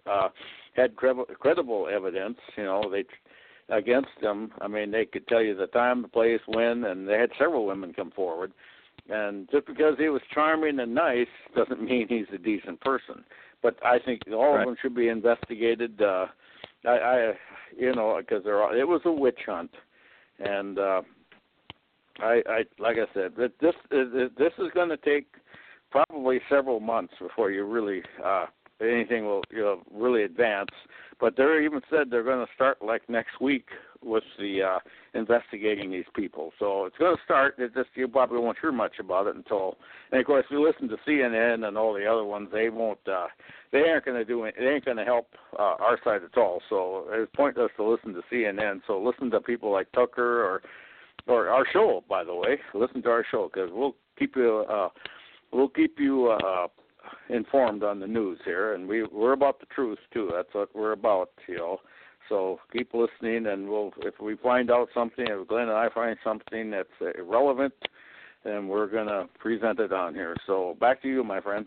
uh, had credible, credible evidence, you know, they against them. I mean, they could tell you the time, the place, when, and they had several women come forward. And just because he was charming and nice doesn't mean he's a decent person. But I think all right. of them should be investigated. Uh, I, I, you know, because it was a witch hunt, and uh, I, I, like I said, that this this is going to take probably several months before you really uh, anything will you know, really advance. But they even said they're going to start like next week with the uh, investigating these people. So it's going to start. It just you probably won't hear much about it until. And of course, if you listen to C N N and all the other ones, they won't. Uh, they aren't going to do. It, they ain't going to help uh, our side at all. So it's pointless to listen to C N N. So listen to people like Tucker or or our show. By the way, listen to our show because we'll keep you. Uh, we'll keep you. Uh, informed on the news here, and we we're about the truth too. That's what we're about, you know. So keep listening, and we'll if we find out something, if Glenn and I find something that's uh, relevant, then we're gonna present it on here. So back to you, my friend.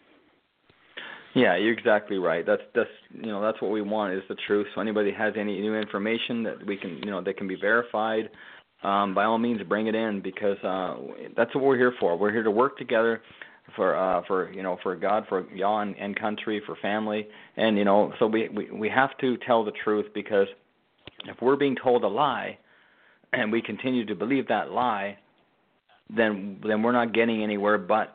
Yeah, you're exactly right. That's that's you know that's what we want is the truth. So anybody has any new information that we can you know that can be verified, um, by all means bring it in because uh, that's what we're here for. We're here to work together. For uh, for you know for God, for y'all and, and country, for family, and you know so we, we we have to tell the truth because if we're being told a lie, and we continue to believe that lie, then then we're not getting anywhere. But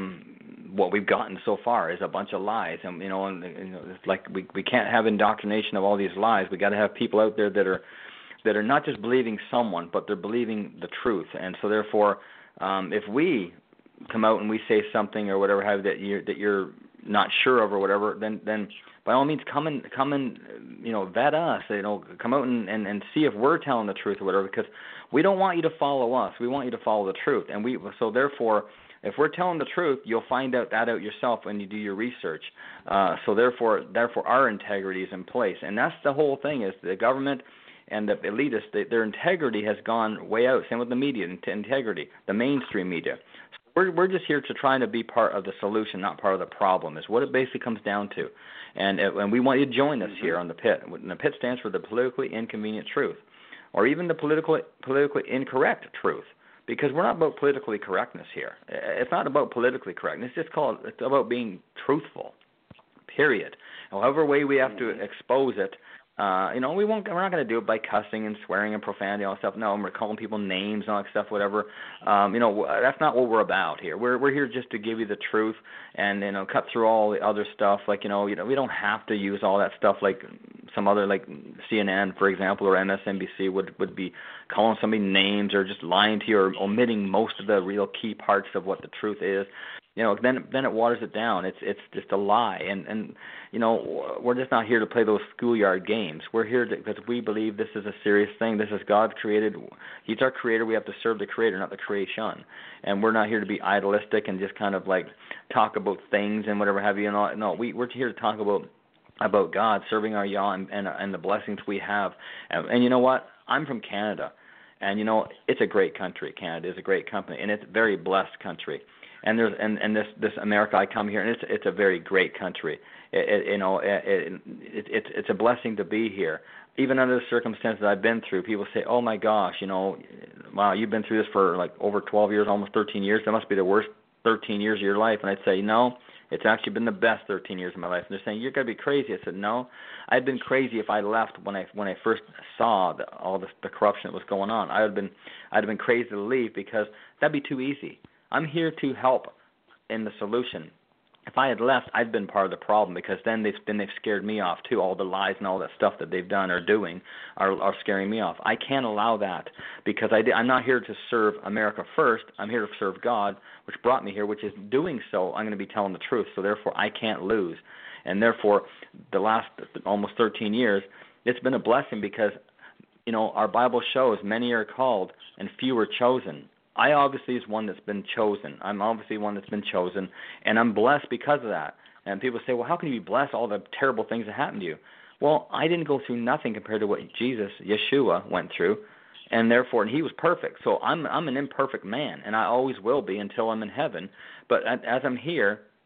um, what we've gotten so far is a bunch of lies, and you know and you know it's like we we can't have indoctrination of all these lies. We got to have people out there that are that are not just believing someone, but they're believing the truth, and so therefore, um, if we come out and we say something or whatever have that you that you're not sure of or whatever, then then by all means come and come and you know vet us. You know, come out and, and, and see if we're telling the truth or whatever. Because we don't want you to follow us. We want you to follow the truth. And we so therefore, if we're telling the truth, you'll find out that out yourself when you do your research. Uh, so therefore, therefore our integrity is in place. And that's the whole thing is the government and the elitists, they, their integrity has gone way out. Same with the media, integrity, the mainstream media. We're we're just here to try to be part of the solution, not part of the problem, is what it basically comes down to. And and we want you to join us mm-hmm. here on the Pit. And the Pit stands for the politically inconvenient truth, or even the politically politically incorrect truth, because we're not about politically correctness here. It's not about politically correctness. It's just called it's about being truthful. Period. However way we have to expose it. Uh, you know, we won't. We're not going to do it by cussing and swearing and profanity and all that stuff. No, we're calling people names and all that stuff, whatever. Um, you know, that's not what we're about here. We're we're here just to give you the truth and you know cut through all the other stuff. Like you know, you know, we don't have to use all that stuff like some other like C N N, for example, or M S N B C would would be calling somebody names or just lying to you or omitting most of the real key parts of what the truth is. You know, then then it waters it down. It's it's just a lie, and and you know we're just not here to play those schoolyard games. We're here to, because we believe this is a serious thing. This is God created. He's our creator. We have to serve the creator, not the creation. And we're not here to be idolistic and just kind of like talk about things and whatever have you. And all. No, we we're here to talk about about God, serving our Yah, and and, and the blessings we have. And, and you know what? I'm from Canada, and you know it's a great country. Canada is a great company, and it's a very blessed country. And there's and, and this this America, I come here, and it's it's a very great country. It, it, you know, it, it, it, it's it's a blessing to be here. Even under the circumstances I've been through, people say, "Oh my gosh, you know, wow, you've been through this for like over twelve years, almost thirteen years. That must be the worst thirteen years of your life." And I'd say, "No, it's actually been the best thirteen years of my life." And they're saying, "You're gonna be crazy." I said, "No, I'd been crazy if I left when I when I first saw the, all the, the corruption that was going on. I'd have been I'd have been crazy to leave because that'd be too easy. I'm here to help in the solution. If I had left, I'd been part of the problem because then they've then they've scared me off too. All the lies and all that stuff that they've done or doing are are scaring me off. I can't allow that because I I'm not here to serve America first. I'm here to serve God, which brought me here. Which is doing so, I'm going to be telling the truth. So therefore, I can't lose. And therefore, the last almost thirteen years, it's been a blessing because you know our Bible shows many are called and few are chosen. I obviously is one that's been chosen. I'm obviously one that's been chosen, and I'm blessed because of that. And people say, well, how can you be blessed all the terrible things that happened to you? Well, I didn't go through nothing compared to what Jesus, Yeshua, went through, and therefore, and he was perfect. So I'm I'm an imperfect man, and I always will be until I'm in heaven. But as I'm here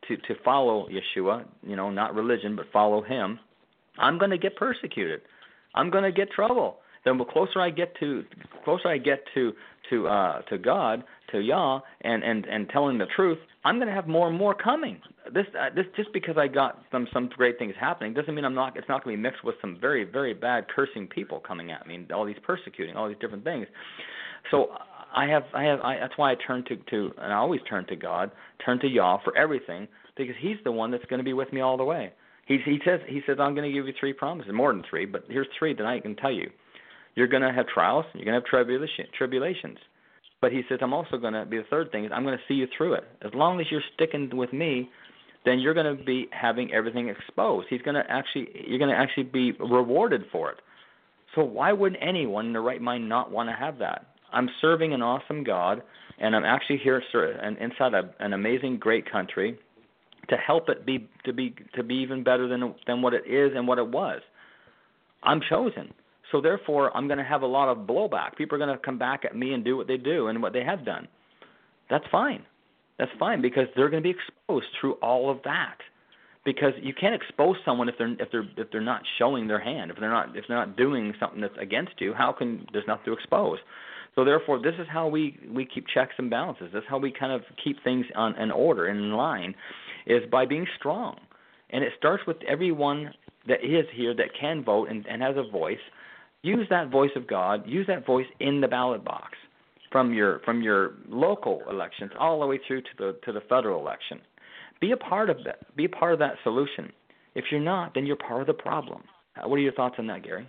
to, to follow Yeshua, you know, not religion, but follow him, I'm going to get persecuted. I'm going to get trouble. Then the closer I get to, closer I get to to uh, to God, to Yah, and, and, and telling the truth, I'm going to have more and more coming. This uh, this just because I got some some great things happening doesn't mean I'm not. It's not going to be mixed with some very very bad cursing people coming at me, all these persecuting, all these different things. So I have I have I, that's why I turn to, to and I always turn to God, turn to Yah for everything, because He's the one that's going to be with me all the way. He he says he says I'm going to give you three promises, more than three, but here's three that I can tell you. You're going to have trials, you're going to have tribulation, tribulations. But he says, I'm also going to be the third thing is I'm going to see you through it. As long as you're sticking with me, then you're going to be having everything exposed. He's going to actually, you're going to actually be rewarded for it. So why wouldn't anyone in their right mind not want to have that? I'm serving an awesome God, and I'm actually here inside a, an amazing, great country to help it be to be to be even better than than what it is and what it was. I'm chosen. So therefore, I'm going to have a lot of blowback. People are going to come back at me and do what they do and what they have done. That's fine. That's fine because they're going to be exposed through all of that. Because you can't expose someone if they're if they're if they're not showing their hand, if they're not if they're not doing something that's against you. How can there's nothing to expose? So therefore, this is how we, we keep checks and balances. This is how we kind of keep things on in order and in line, is by being strong. And it starts with everyone that is here that can vote and, and has a voice. Use that voice of God. Use that voice in the ballot box, from your from your local elections all the way through to the to the federal election. Be a part of that. Be a part of that solution. If you're not, then you're part of the problem. Uh, what are your thoughts on that, Gary?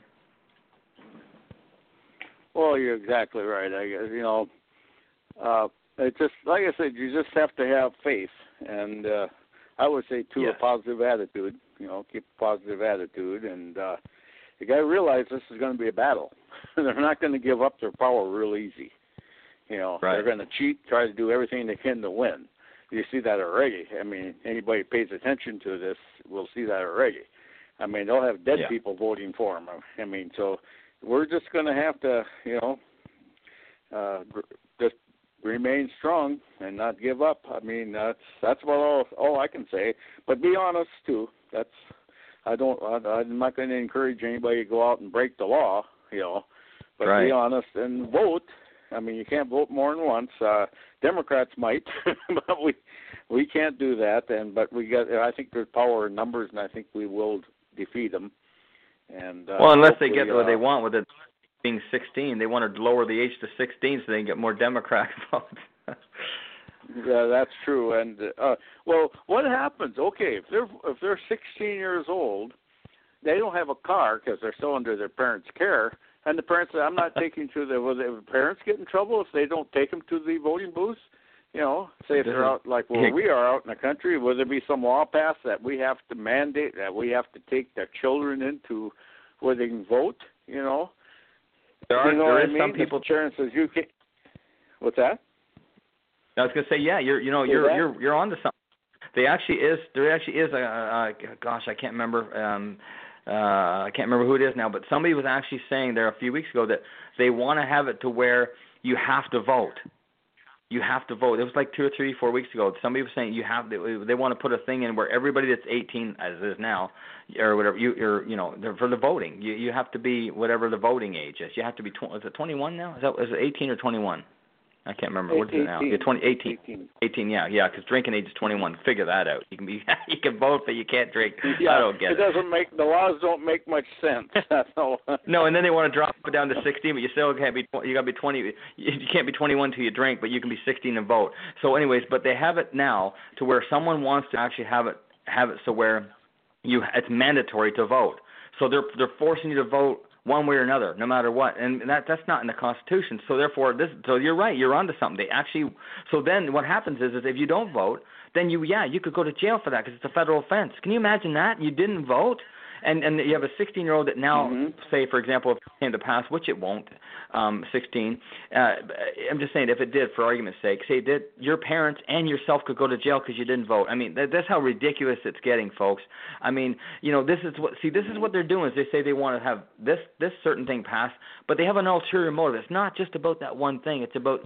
Well, you're exactly right. I guess you know, uh, it just like I said, you just have to have faith, and uh, I would say too yes. a positive attitude. You know, keep a positive attitude and. Uh, You got to realize this is going to be a battle. They're not going to give up their power real easy. You know, right. They're going to cheat, try to do everything they can to win. You see that already. I mean, anybody who pays attention to this will see that already. I mean, they'll have dead yeah. people voting for them. I mean, so we're just going to have to, you know, uh, just remain strong and not give up. I mean, that's that's about all all I can say. But be honest too. That's I don't. I, I'm not going to encourage anybody to go out and break the law, you know. But right. be honest and vote. I mean, you can't vote more than once. Uh, Democrats might, but we we can't do that. And but we got. I think there's power in numbers, and I think we will defeat them. And uh, well, unless they get what uh, they want with it being sixteen, they want to lower the age to sixteen so they can get more Democrat votes. Yeah, that's true. And uh, well, what happens? Okay, if they're if they're sixteen years old, they don't have a car because they're still under their parents' care, and the parents say, "I'm not taking to the." Will the parents get in trouble if they don't take them to the voting booths? You know, say if they're out like where we are out in the country, will there be some law passed that we have to mandate that we have to take their children into where they can vote? You know, there are you know there what is I mean? some people. Sharon says you can't. What's that? I was gonna say, yeah, you're, you know, Is you're, that? you're, you're onto something. They actually is, there actually is a, a, a gosh, I can't remember, um, uh, I can't remember who it is now, but somebody was actually saying there a few weeks ago that they want to have it to where you have to vote. You have to vote. It was like two or three, four weeks ago. Somebody was saying you have to. They want to put a thing in where everybody that's eighteen, as it is now, or whatever, you, you're, you know, for the voting, you, you have to be whatever the voting age is. You have to be. Tw- is it twenty-one now? Is that is it eighteen or twenty-one? I can't remember. What is it now? Yeah, twenty, eighteen. eighteen. eighteen, yeah, yeah, because drinking age is twenty-one. Figure that out. You can be, you can vote, but you can't drink. Yeah, I don't get it. It doesn't make, the laws don't make much sense. That's all. No, and then they want to drop it down to sixteen, but you still can't be, you got to be twenty, you can't be twenty-one till you drink, but you can be sixteen and vote. So anyways, but they have it now to where someone wants to actually have it, have it so where you, it's mandatory to vote. So they're, they're forcing you to vote one way or another, no matter what, and that that's not in the Constitution. So therefore, this. So you're right. You're onto something. They actually. So then, what happens is, is if you don't vote, then you, yeah, you could go to jail for that because it's a federal offense. Can you imagine that? You didn't vote, and and you have a sixteen-year-old that now, mm-hmm. say for example, if it came to pass, which it won't, um, sixteen. Uh, I'm just saying, if it did, for argument's sake, say it did, your parents and yourself could go to jail because you didn't vote. I mean, that, that's how ridiculous it's getting, folks. I mean, you know, this is what. See, this is what they're doing. Is they say they want to have this this certain thing passed, but they have an ulterior motive. It's not just about that one thing. It's about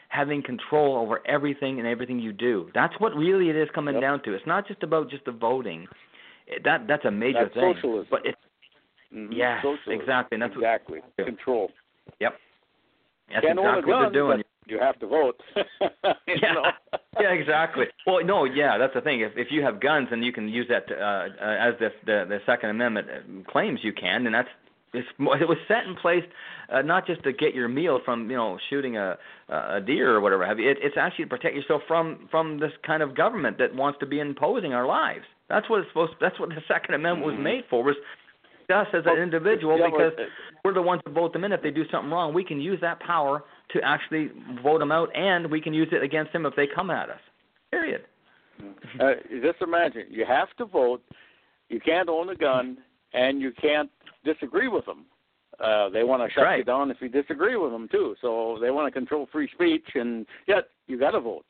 having control over everything and everything you do. That's what really it is coming yep. down to. It's not just about just the voting. That that's a major that's thing. Socialism. But it's mm-hmm. yeah, socialism. exactly. And that's exactly what, control. Yep. That's Can't exactly own a gun, what they're doing. But you have to vote. you yeah. know? yeah, exactly. Well, no, yeah, that's the thing. If if you have guns and you can use that to, uh, uh, as the, the the Second Amendment claims you can, and that's it's, it was set in place uh, not just to get your meal from you know shooting a a deer or whatever have you. It, it's actually to protect yourself from from this kind of government that wants to be imposing our lives. That's what it's supposed. That's what the Second Amendment was made for. Was us as an individual, yeah, because but, uh, we're the ones that vote them in. If they do something wrong, we can use that power to actually vote them out, and we can use it against them if they come at us. Period. Uh, just imagine, you have to vote, you can't own a gun, and you can't disagree with them. Uh, they want to shut right. you down if you disagree with them, too. So they want to control free speech, and yet you got to vote.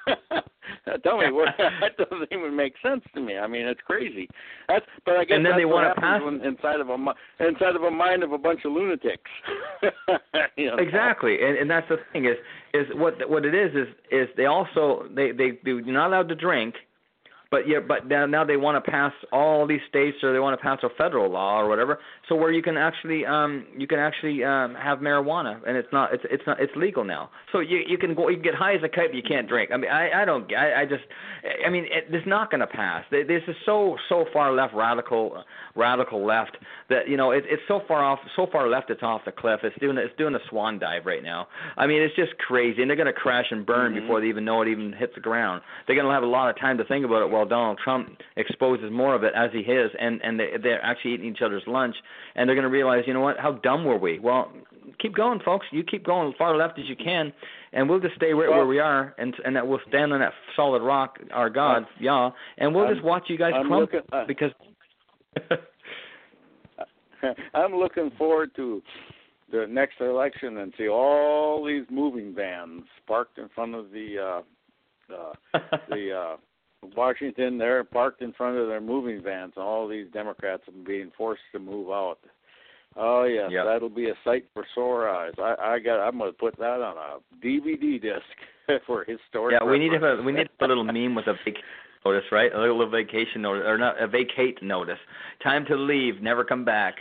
Tell me, what, that doesn't even make sense to me. I mean, it's crazy. That's, but I guess and then that's they what want to pass when, inside of a inside of a mind of a bunch of lunatics. you know? Exactly, and and that's the thing is is what what it is is is they also they they they're not allowed to drink. But yeah, but now, now they want to pass all these states, or they want to pass a federal law or whatever, so where you can actually um, you can actually um, have marijuana, and it's not it's it's not it's legal now. So you you can go you can get high as a kite, but you can't drink. I mean, I I don't I, I just I mean it, it's not going to pass. This is so so far left, radical radical left, that you know it, it's so far off so far left it's off the cliff. It's doing it's doing a swan dive right now. I mean, it's just crazy, and they're going to crash and burn mm-hmm. before they even know it even hits the ground. They're going to have a lot of time to think about it while Donald Trump exposes more of it as he is, and, and they, they're actually eating each other's lunch, and they're going to realize, you know what, how dumb were we? Well, keep going, folks. You keep going as far left as you can, and we'll just stay right well, where we are, and and that we'll stand on that solid rock, our God, uh, Yah, and we'll I'm, just watch you guys I'm crumble looking, uh, because... I'm looking forward to the next election and see all these moving vans parked in front of the uh, uh, the uh, Washington. They're parked in front of their moving vans, and all these Democrats are being forced to move out. Oh yes, yep. That'll be a sight for sore eyes. I, I got. I'm going to put that on a D V D disc for historic. Yeah, we need to have a, we need a little meme with a big notice, right? A little vacation notice, or not a vacate notice. Time to leave, never come back.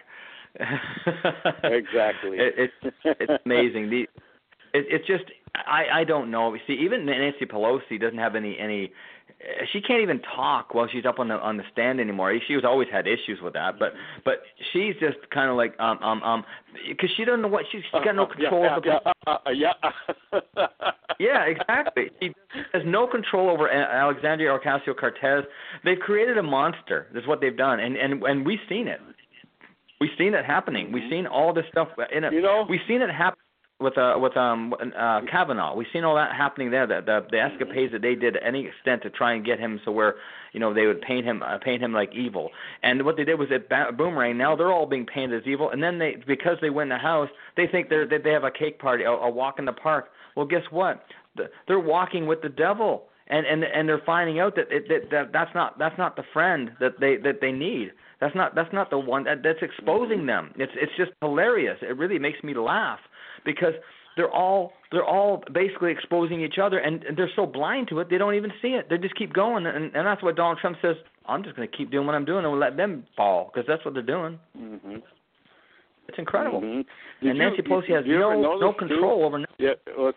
Exactly. it, it's it's amazing. The it, it's just I I don't know. See, even Nancy Pelosi doesn't have any any. She can't even talk while she's up on the on the stand anymore. She was always had issues with that, but but she's just kind of like um um um because she doesn't know what she's, she's got no control uh, yeah, over. Yeah, uh, uh, yeah. Yeah, exactly. She has no control over Alexandria Ocasio-Cortez. They've created a monster. That's what they've done, and and and we've seen it. We've seen it happening. We've seen all this stuff in it. You know, we've seen it happen with uh with um uh Kavanaugh. We've seen all that happening there. The the, the escapades that they did to any extent to try and get him so where you know they would paint him uh, paint him like evil. And what they did was it ba- boomerang. Now they're all being painted as evil. And then they because they win the House, they think they're that they have a cake party, a, a walk in the park. Well, guess what? The, they're walking with the devil. And and and they're finding out that, it, that that that's not that's not the friend that they that they need. That's not that's not the one that, that's exposing them. It's it's just hilarious. It really makes me laugh because they're all they're all basically exposing each other, and, and they're so blind to it they don't even see it. They just keep going, and and that's what Donald Trump says. I'm just going to keep doing what I'm doing and we'll let them fall because that's what they're doing. Mm-hmm. It's incredible. Mm-hmm. And Nancy you, Pelosi you, has you no no control too? over. Yeah, with,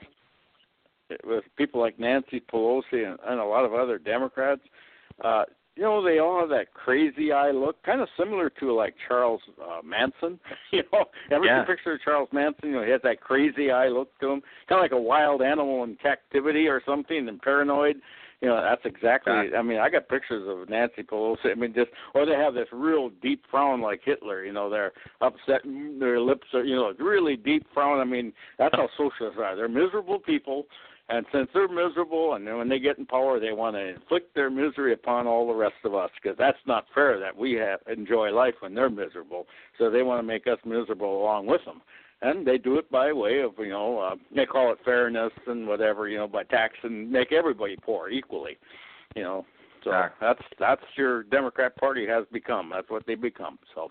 with people like Nancy Pelosi and, and a lot of other Democrats. Uh, You know, they all have that crazy eye look, kind of similar to like Charles uh, Manson. You know, ever yeah. see a picture of Charles Manson? You know, he has that crazy eye look to him, kind of like a wild animal in captivity or something, and paranoid. You know, that's exactly. Yeah. I mean, I got pictures of Nancy Pelosi. I mean, just or they have this real deep frown like Hitler. You know, they're upset, their lips are, you know, really deep frown. I mean, that's how socialists are. They're miserable people. And since they're miserable, and then when they get in power, they want to inflict their misery upon all the rest of us, because that's not fair that we have enjoy life when they're miserable. So they want to make us miserable along with them. And they do it by way of, you know, uh, they call it fairness and whatever, you know, by taxing, make everybody poor equally, you know. So exactly. that's that's your Democrat Party has become. That's what they become. So.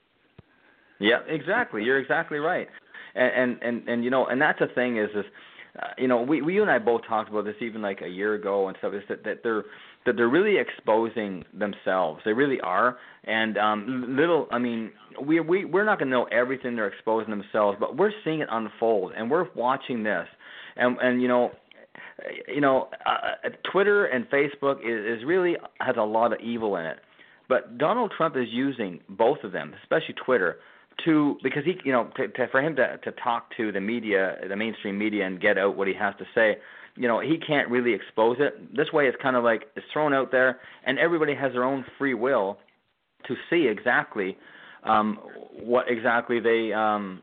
Yeah, exactly. You're exactly right. And and and, and you know, and that's the thing is is. uh, you know, we, we you and I both talked about this even like a year ago and stuff. Is that, that they're that they're really exposing themselves. They really are. And um, little, I mean, we we we're not going to know everything they're exposing themselves, but we're seeing it unfold, and we're watching this, and and you know. You know, uh, Twitter and Facebook is, is really has a lot of evil in it, but Donald Trump is using both of them, especially Twitter, to because he, you know, to, to, for him to to talk to the media, the mainstream media, and get out what he has to say. You know, he can't really expose it. This way, it's kind of like it's thrown out there, and everybody has their own free will to see exactly um, what exactly they um,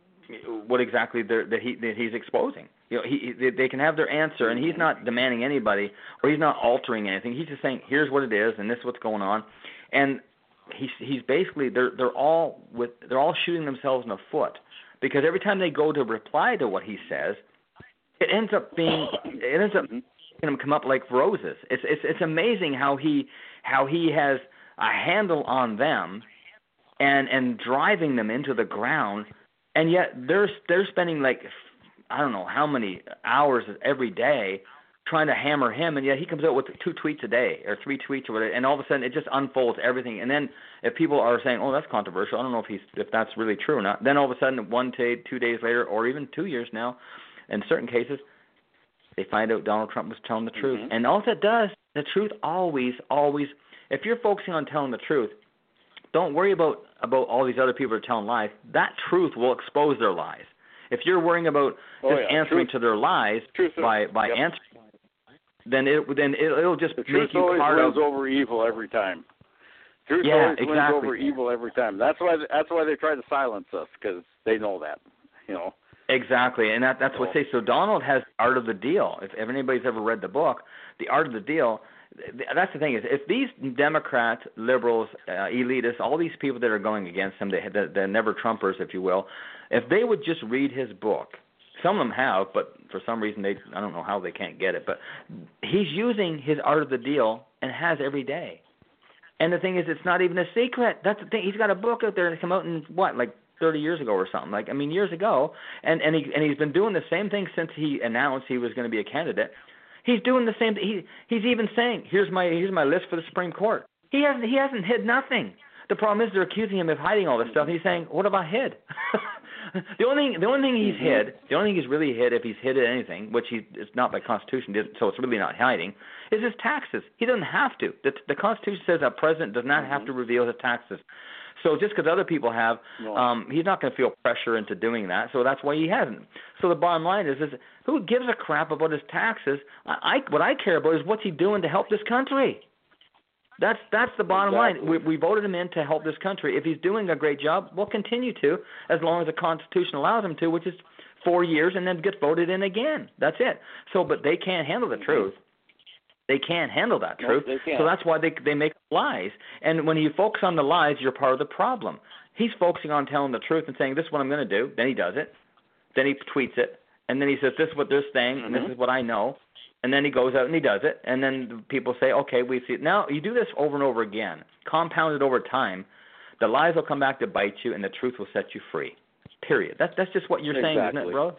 what exactly that he that he's exposing. You know, he, he they can have their answer, and he's not demanding anybody, or he's not altering anything. He's just saying, "Here's what it is, and this is what's going on." And he's he's basically they're they're all with they're all shooting themselves in the foot, because every time they go to reply to what he says, it ends up being it ends up making them come up like roses. It's it's it's amazing how he how he has a handle on them, and and driving them into the ground, and yet they're they're spending like. I don't know how many hours every day trying to hammer him, and yet he comes out with two tweets a day or three tweets or whatever, and all of a sudden it just unfolds everything. And then if people are saying, "Oh, that's controversial," I don't know if he's if that's really true or not. Then all of a sudden, one day, two days later, or even two years now, in certain cases, they find out Donald Trump was telling the truth. Mm-hmm. And all that does, the truth always, always. If you're focusing on telling the truth, don't worry about about all these other people that are telling lies. That truth will expose their lies. If you're worrying about oh, just yeah. answering truth, to their lies by by yep. answering, then it then it, it'll just the make truth you always part wins of. over evil every time. Truth Yeah, always exactly. wins over evil every time. That's why that's why they try to silence us, because they know that, you know. Exactly, and that that's so. what they say. So Donald has the art of the deal. If, if anybody's ever read the book, the art of the deal. That's the thing is, if these Democrats, liberals, uh, elitists, all these people that are going against him, the, the, the never Trumpers, if you will, if they would just read his book. Some of them have, but for some reason they I don't know how they can't get it. But he's using his art of the deal and has every day. And the thing is, it's not even a secret. That's the thing. He's got a book out there that came out in what, like thirty years ago or something. Like I mean, years ago. And and he and he's been doing the same thing since he announced he was going to be a candidate. He's doing the same. He he's even saying, "Here's my here's my list for the Supreme Court." He hasn't he hasn't hid nothing. The problem is they're accusing him of hiding all this stuff. And he's saying, "What have I hid?" the only thing the only thing he's hid, the only thing he's really hid, if he's hid anything, which he it's not by Constitution, so it's really not hiding, is his taxes. He doesn't have to. The, the Constitution says a president does not mm-hmm. have to reveal his taxes. So just because other people have, no. um, he's not going to feel pressure into doing that. So that's why he hasn't. So the bottom line is, is who gives a crap about his taxes? I, I what I care about is what's he doing to help this country. That's that's the bottom exactly. line. We, we voted him in to help this country. If he's doing a great job, we'll continue to, as long as the Constitution allows him to, which is four years, and then gets voted in again. That's it. So, but they can't handle the mm-hmm. truth. They can't handle that truth. No, so that's why they they make lies. And when you focus on the lies, you're part of the problem. He's focusing on telling the truth and saying, "This is what I'm going to do." Then he does it. Then he tweets it. And then he says, "This is what they're saying, mm-hmm. and this is what I know." And then he goes out and he does it. And then people say, "Okay, we see it." Now, you do this over and over again, compounded over time, the lies will come back to bite you, and the truth will set you free. Period. That's that's just what you're exactly. saying, isn't it, bro?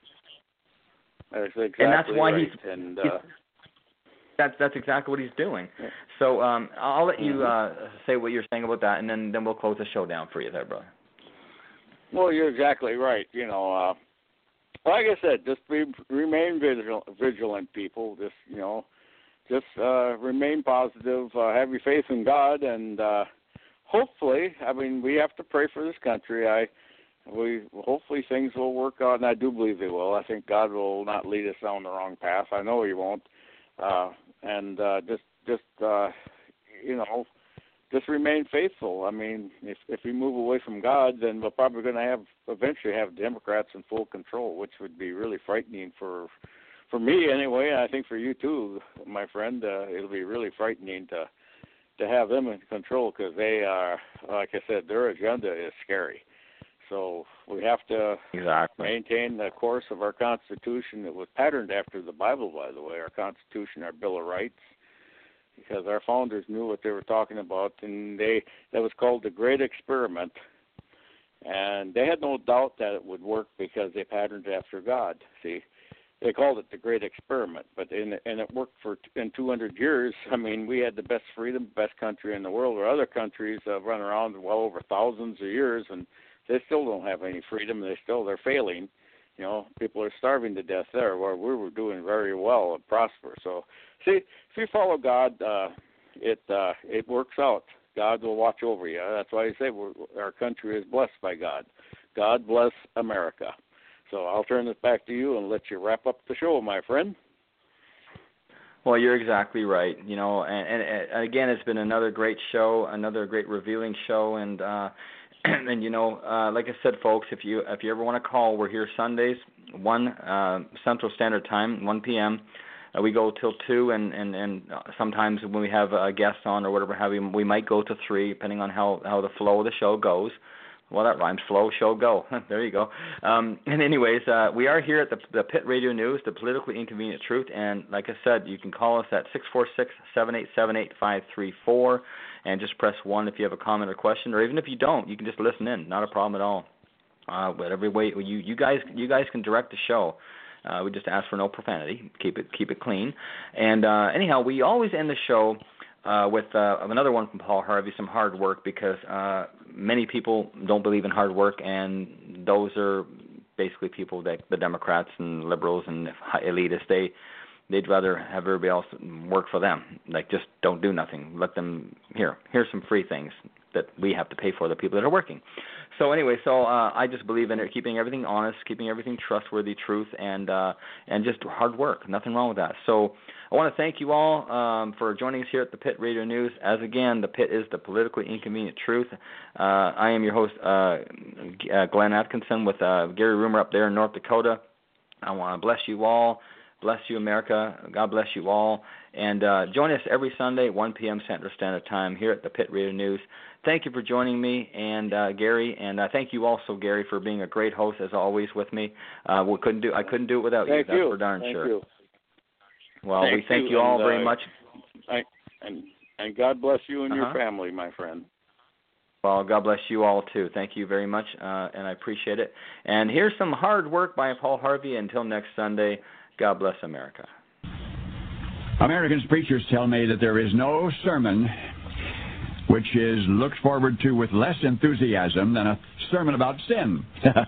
That's exactly and that's why right. he's, and, uh, he's That's that's exactly what he's doing. So um, I'll let you uh, say what you're saying about that, and then, then we'll close the show down for you there, brother. Well, you're exactly right. You know, uh, like I said, just be, remain vigilant, vigilant, people. Just you know, just uh, remain positive. Uh, have your faith in God, and uh, hopefully, I mean, we have to pray for this country. I we hopefully things will work out, and I do believe they will. I think God will not lead us down the wrong path. I know He won't. Uh, and uh, just, just uh, you know, just remain faithful. I mean, if if we move away from God, then we're probably going to have eventually have Democrats in full control, which would be really frightening for for me anyway. And I think for you too, my friend. Uh, it'll be really frightening to to have them in control because they are, like I said, their agenda is scary. So we have to exactly. maintain the course of our Constitution that was patterned after the Bible, by the way, our Constitution, our Bill of Rights, because our founders knew what they were talking about, and they that was called the Great Experiment. And they had no doubt that it would work because they patterned after God. See, they called it the Great Experiment, but in, and it worked for in two hundred years. I mean, we had the best freedom, best country in the world, where other countries have run around well over thousands of years, and they still don't have any freedom. They still they're failing. You know, people are starving to death there, where we were doing very well and prosper. So, see, if you follow God, uh, it uh, it works out. God will watch over you. That's why I say we're, our country is blessed by God. God bless America. So I'll turn this back to you and let you wrap up the show, my friend. Well, you're exactly right. You know, and, and, and again, it's been another great show, another great revealing show, and uh, and you know, uh, like I said, folks, if you if you ever want to call, we're here Sundays, one uh, Central Standard Time, one p.m. Uh, we go till two, and, and, and sometimes when we have a guest on or whatever have you, we might go to three, depending on how, how the flow of the show goes. Well, that rhymes. Flow, show, go. There you go. Um, and anyways, uh, we are here at the, the Pitt Radio News, the politically inconvenient truth. And like I said, you can call us at six four six, seven eight seven, eight five three four and just press one if you have a comment or question. Or even if you don't, you can just listen in. Not a problem at all. Uh, whatever way you, you guys you guys can direct the show. Uh, we just ask for no profanity. Keep it keep it clean. And uh, anyhow, we always end the show Uh, with uh, another one from Paul Harvey, some hard work, because uh, many people don't believe in hard work, and those are basically people that the Democrats and liberals and elitists, they, they'd rather have everybody else work for them. Like, just don't do nothing. Let them, here, here's some free things that we have to pay for the people that are working. So anyway, so uh, I just believe in it, keeping everything honest, keeping everything trustworthy, truth, and uh, and just hard work. Nothing wrong with that. So I want to thank you all um, for joining us here at the Pitt Radio News. As again, the Pitt is the politically inconvenient truth. Uh, I am your host, uh, uh, Glenn Atkinson, with uh, Gary Rumor up there in North Dakota. I want to bless you all. Bless you, America. God bless you all. And uh, join us every Sunday at one p.m. Central Standard Time here at the Pitt Radio News. Thank you for joining me and uh, Gary, and uh, thank you also, Gary, for being a great host as always with me. Uh, we couldn't do I couldn't do it without thank you. you. That's for darn thank sure. You. Well, thank we thank you, you all and, very uh, much. I, and and God bless you and uh-huh. your family, my friend. Well, God bless you all, too. Thank you very much, uh, and I appreciate it. And here's some hard work by Paul Harvey. Until next Sunday, God bless America. Americans preachers tell me that there is no sermon which is looked forward to with less enthusiasm than a sermon about sin.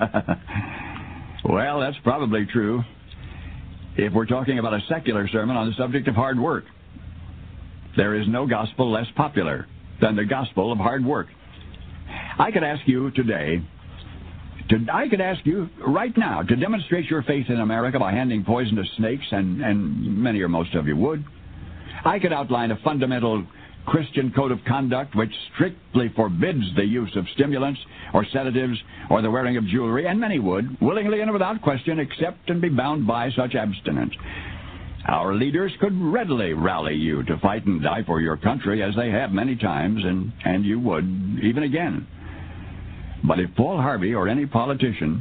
Well, that's probably true if we're talking about a secular sermon on the subject of hard work. There is no gospel less popular than the gospel of hard work. I could ask you today, to, I could ask you right now to demonstrate your faith in America by handing poison to snakes, and, and many or most of you would. I could outline a fundamental Christian code of conduct which strictly forbids the use of stimulants or sedatives or the wearing of jewelry, and many would, willingly and without question, accept and be bound by such abstinence. Our leaders could readily rally you to fight and die for your country, as they have many times, and, and you would even again. But if Paul Harvey or any politician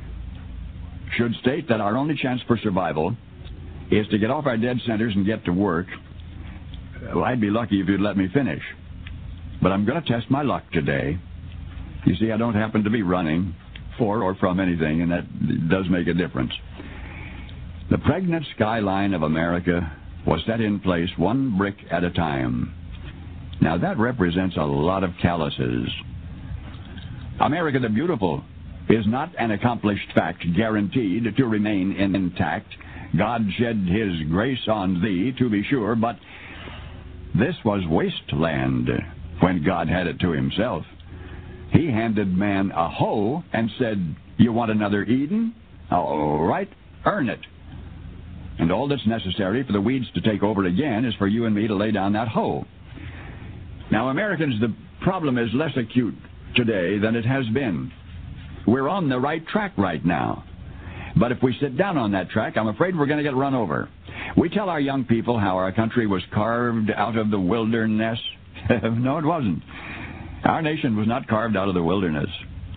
should state that our only chance for survival is to get off our dead centers and get to work, well, I'd be lucky if you'd let me finish. But I'm going to test my luck today. You see, I don't happen to be running for or from anything, and that does make a difference. The pregnant skyline of America was set in place one brick at a time. Now, that represents a lot of calluses. America the Beautiful is not an accomplished fact guaranteed to remain intact. God shed his grace on thee, to be sure, but this was wasteland when God had it to himself. He handed man a hoe and said, "You want another Eden? All right, earn it." And all that's necessary for the weeds to take over again is for you and me to lay down that hoe. Now, Americans, the problem is less acute today than it has been. We're on the right track right now. But if we sit down on that track, I'm afraid we're going to get run over. We tell our young people how our country was carved out of the wilderness. No, it wasn't. Our nation was not carved out of the wilderness.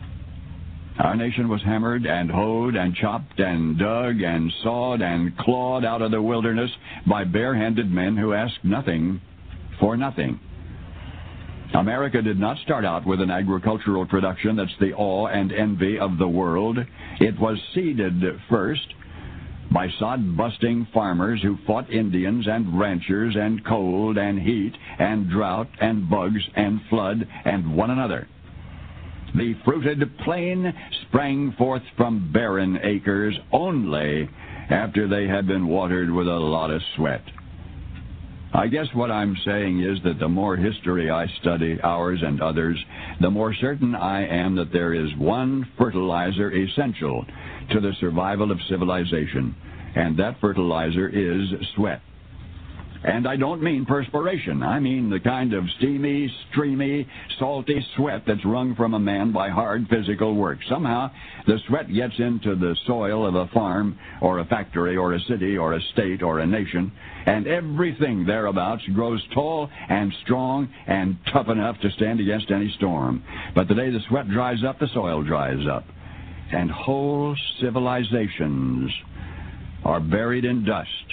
Our nation was hammered and hoed and chopped and dug and sawed and clawed out of the wilderness by bare-handed men who asked nothing for nothing. America did not start out with an agricultural production that's the awe and envy of the world. It was seeded first by sod-busting farmers who fought Indians and ranchers and cold and heat and drought and bugs and flood and one another. The fruited plain sprang forth from barren acres only after they had been watered with a lot of sweat. I guess what I'm saying is that the more history I study, ours and others, the more certain I am that there is one fertilizer essential to the survival of civilization, and that fertilizer is sweat. And I don't mean perspiration. I mean the kind of steamy, streamy, salty sweat that's wrung from a man by hard physical work. Somehow, the sweat gets into the soil of a farm or a factory or a city or a state or a nation, and everything thereabouts grows tall and strong and tough enough to stand against any storm. But the day the sweat dries up, the soil dries up, and whole civilizations are buried in dust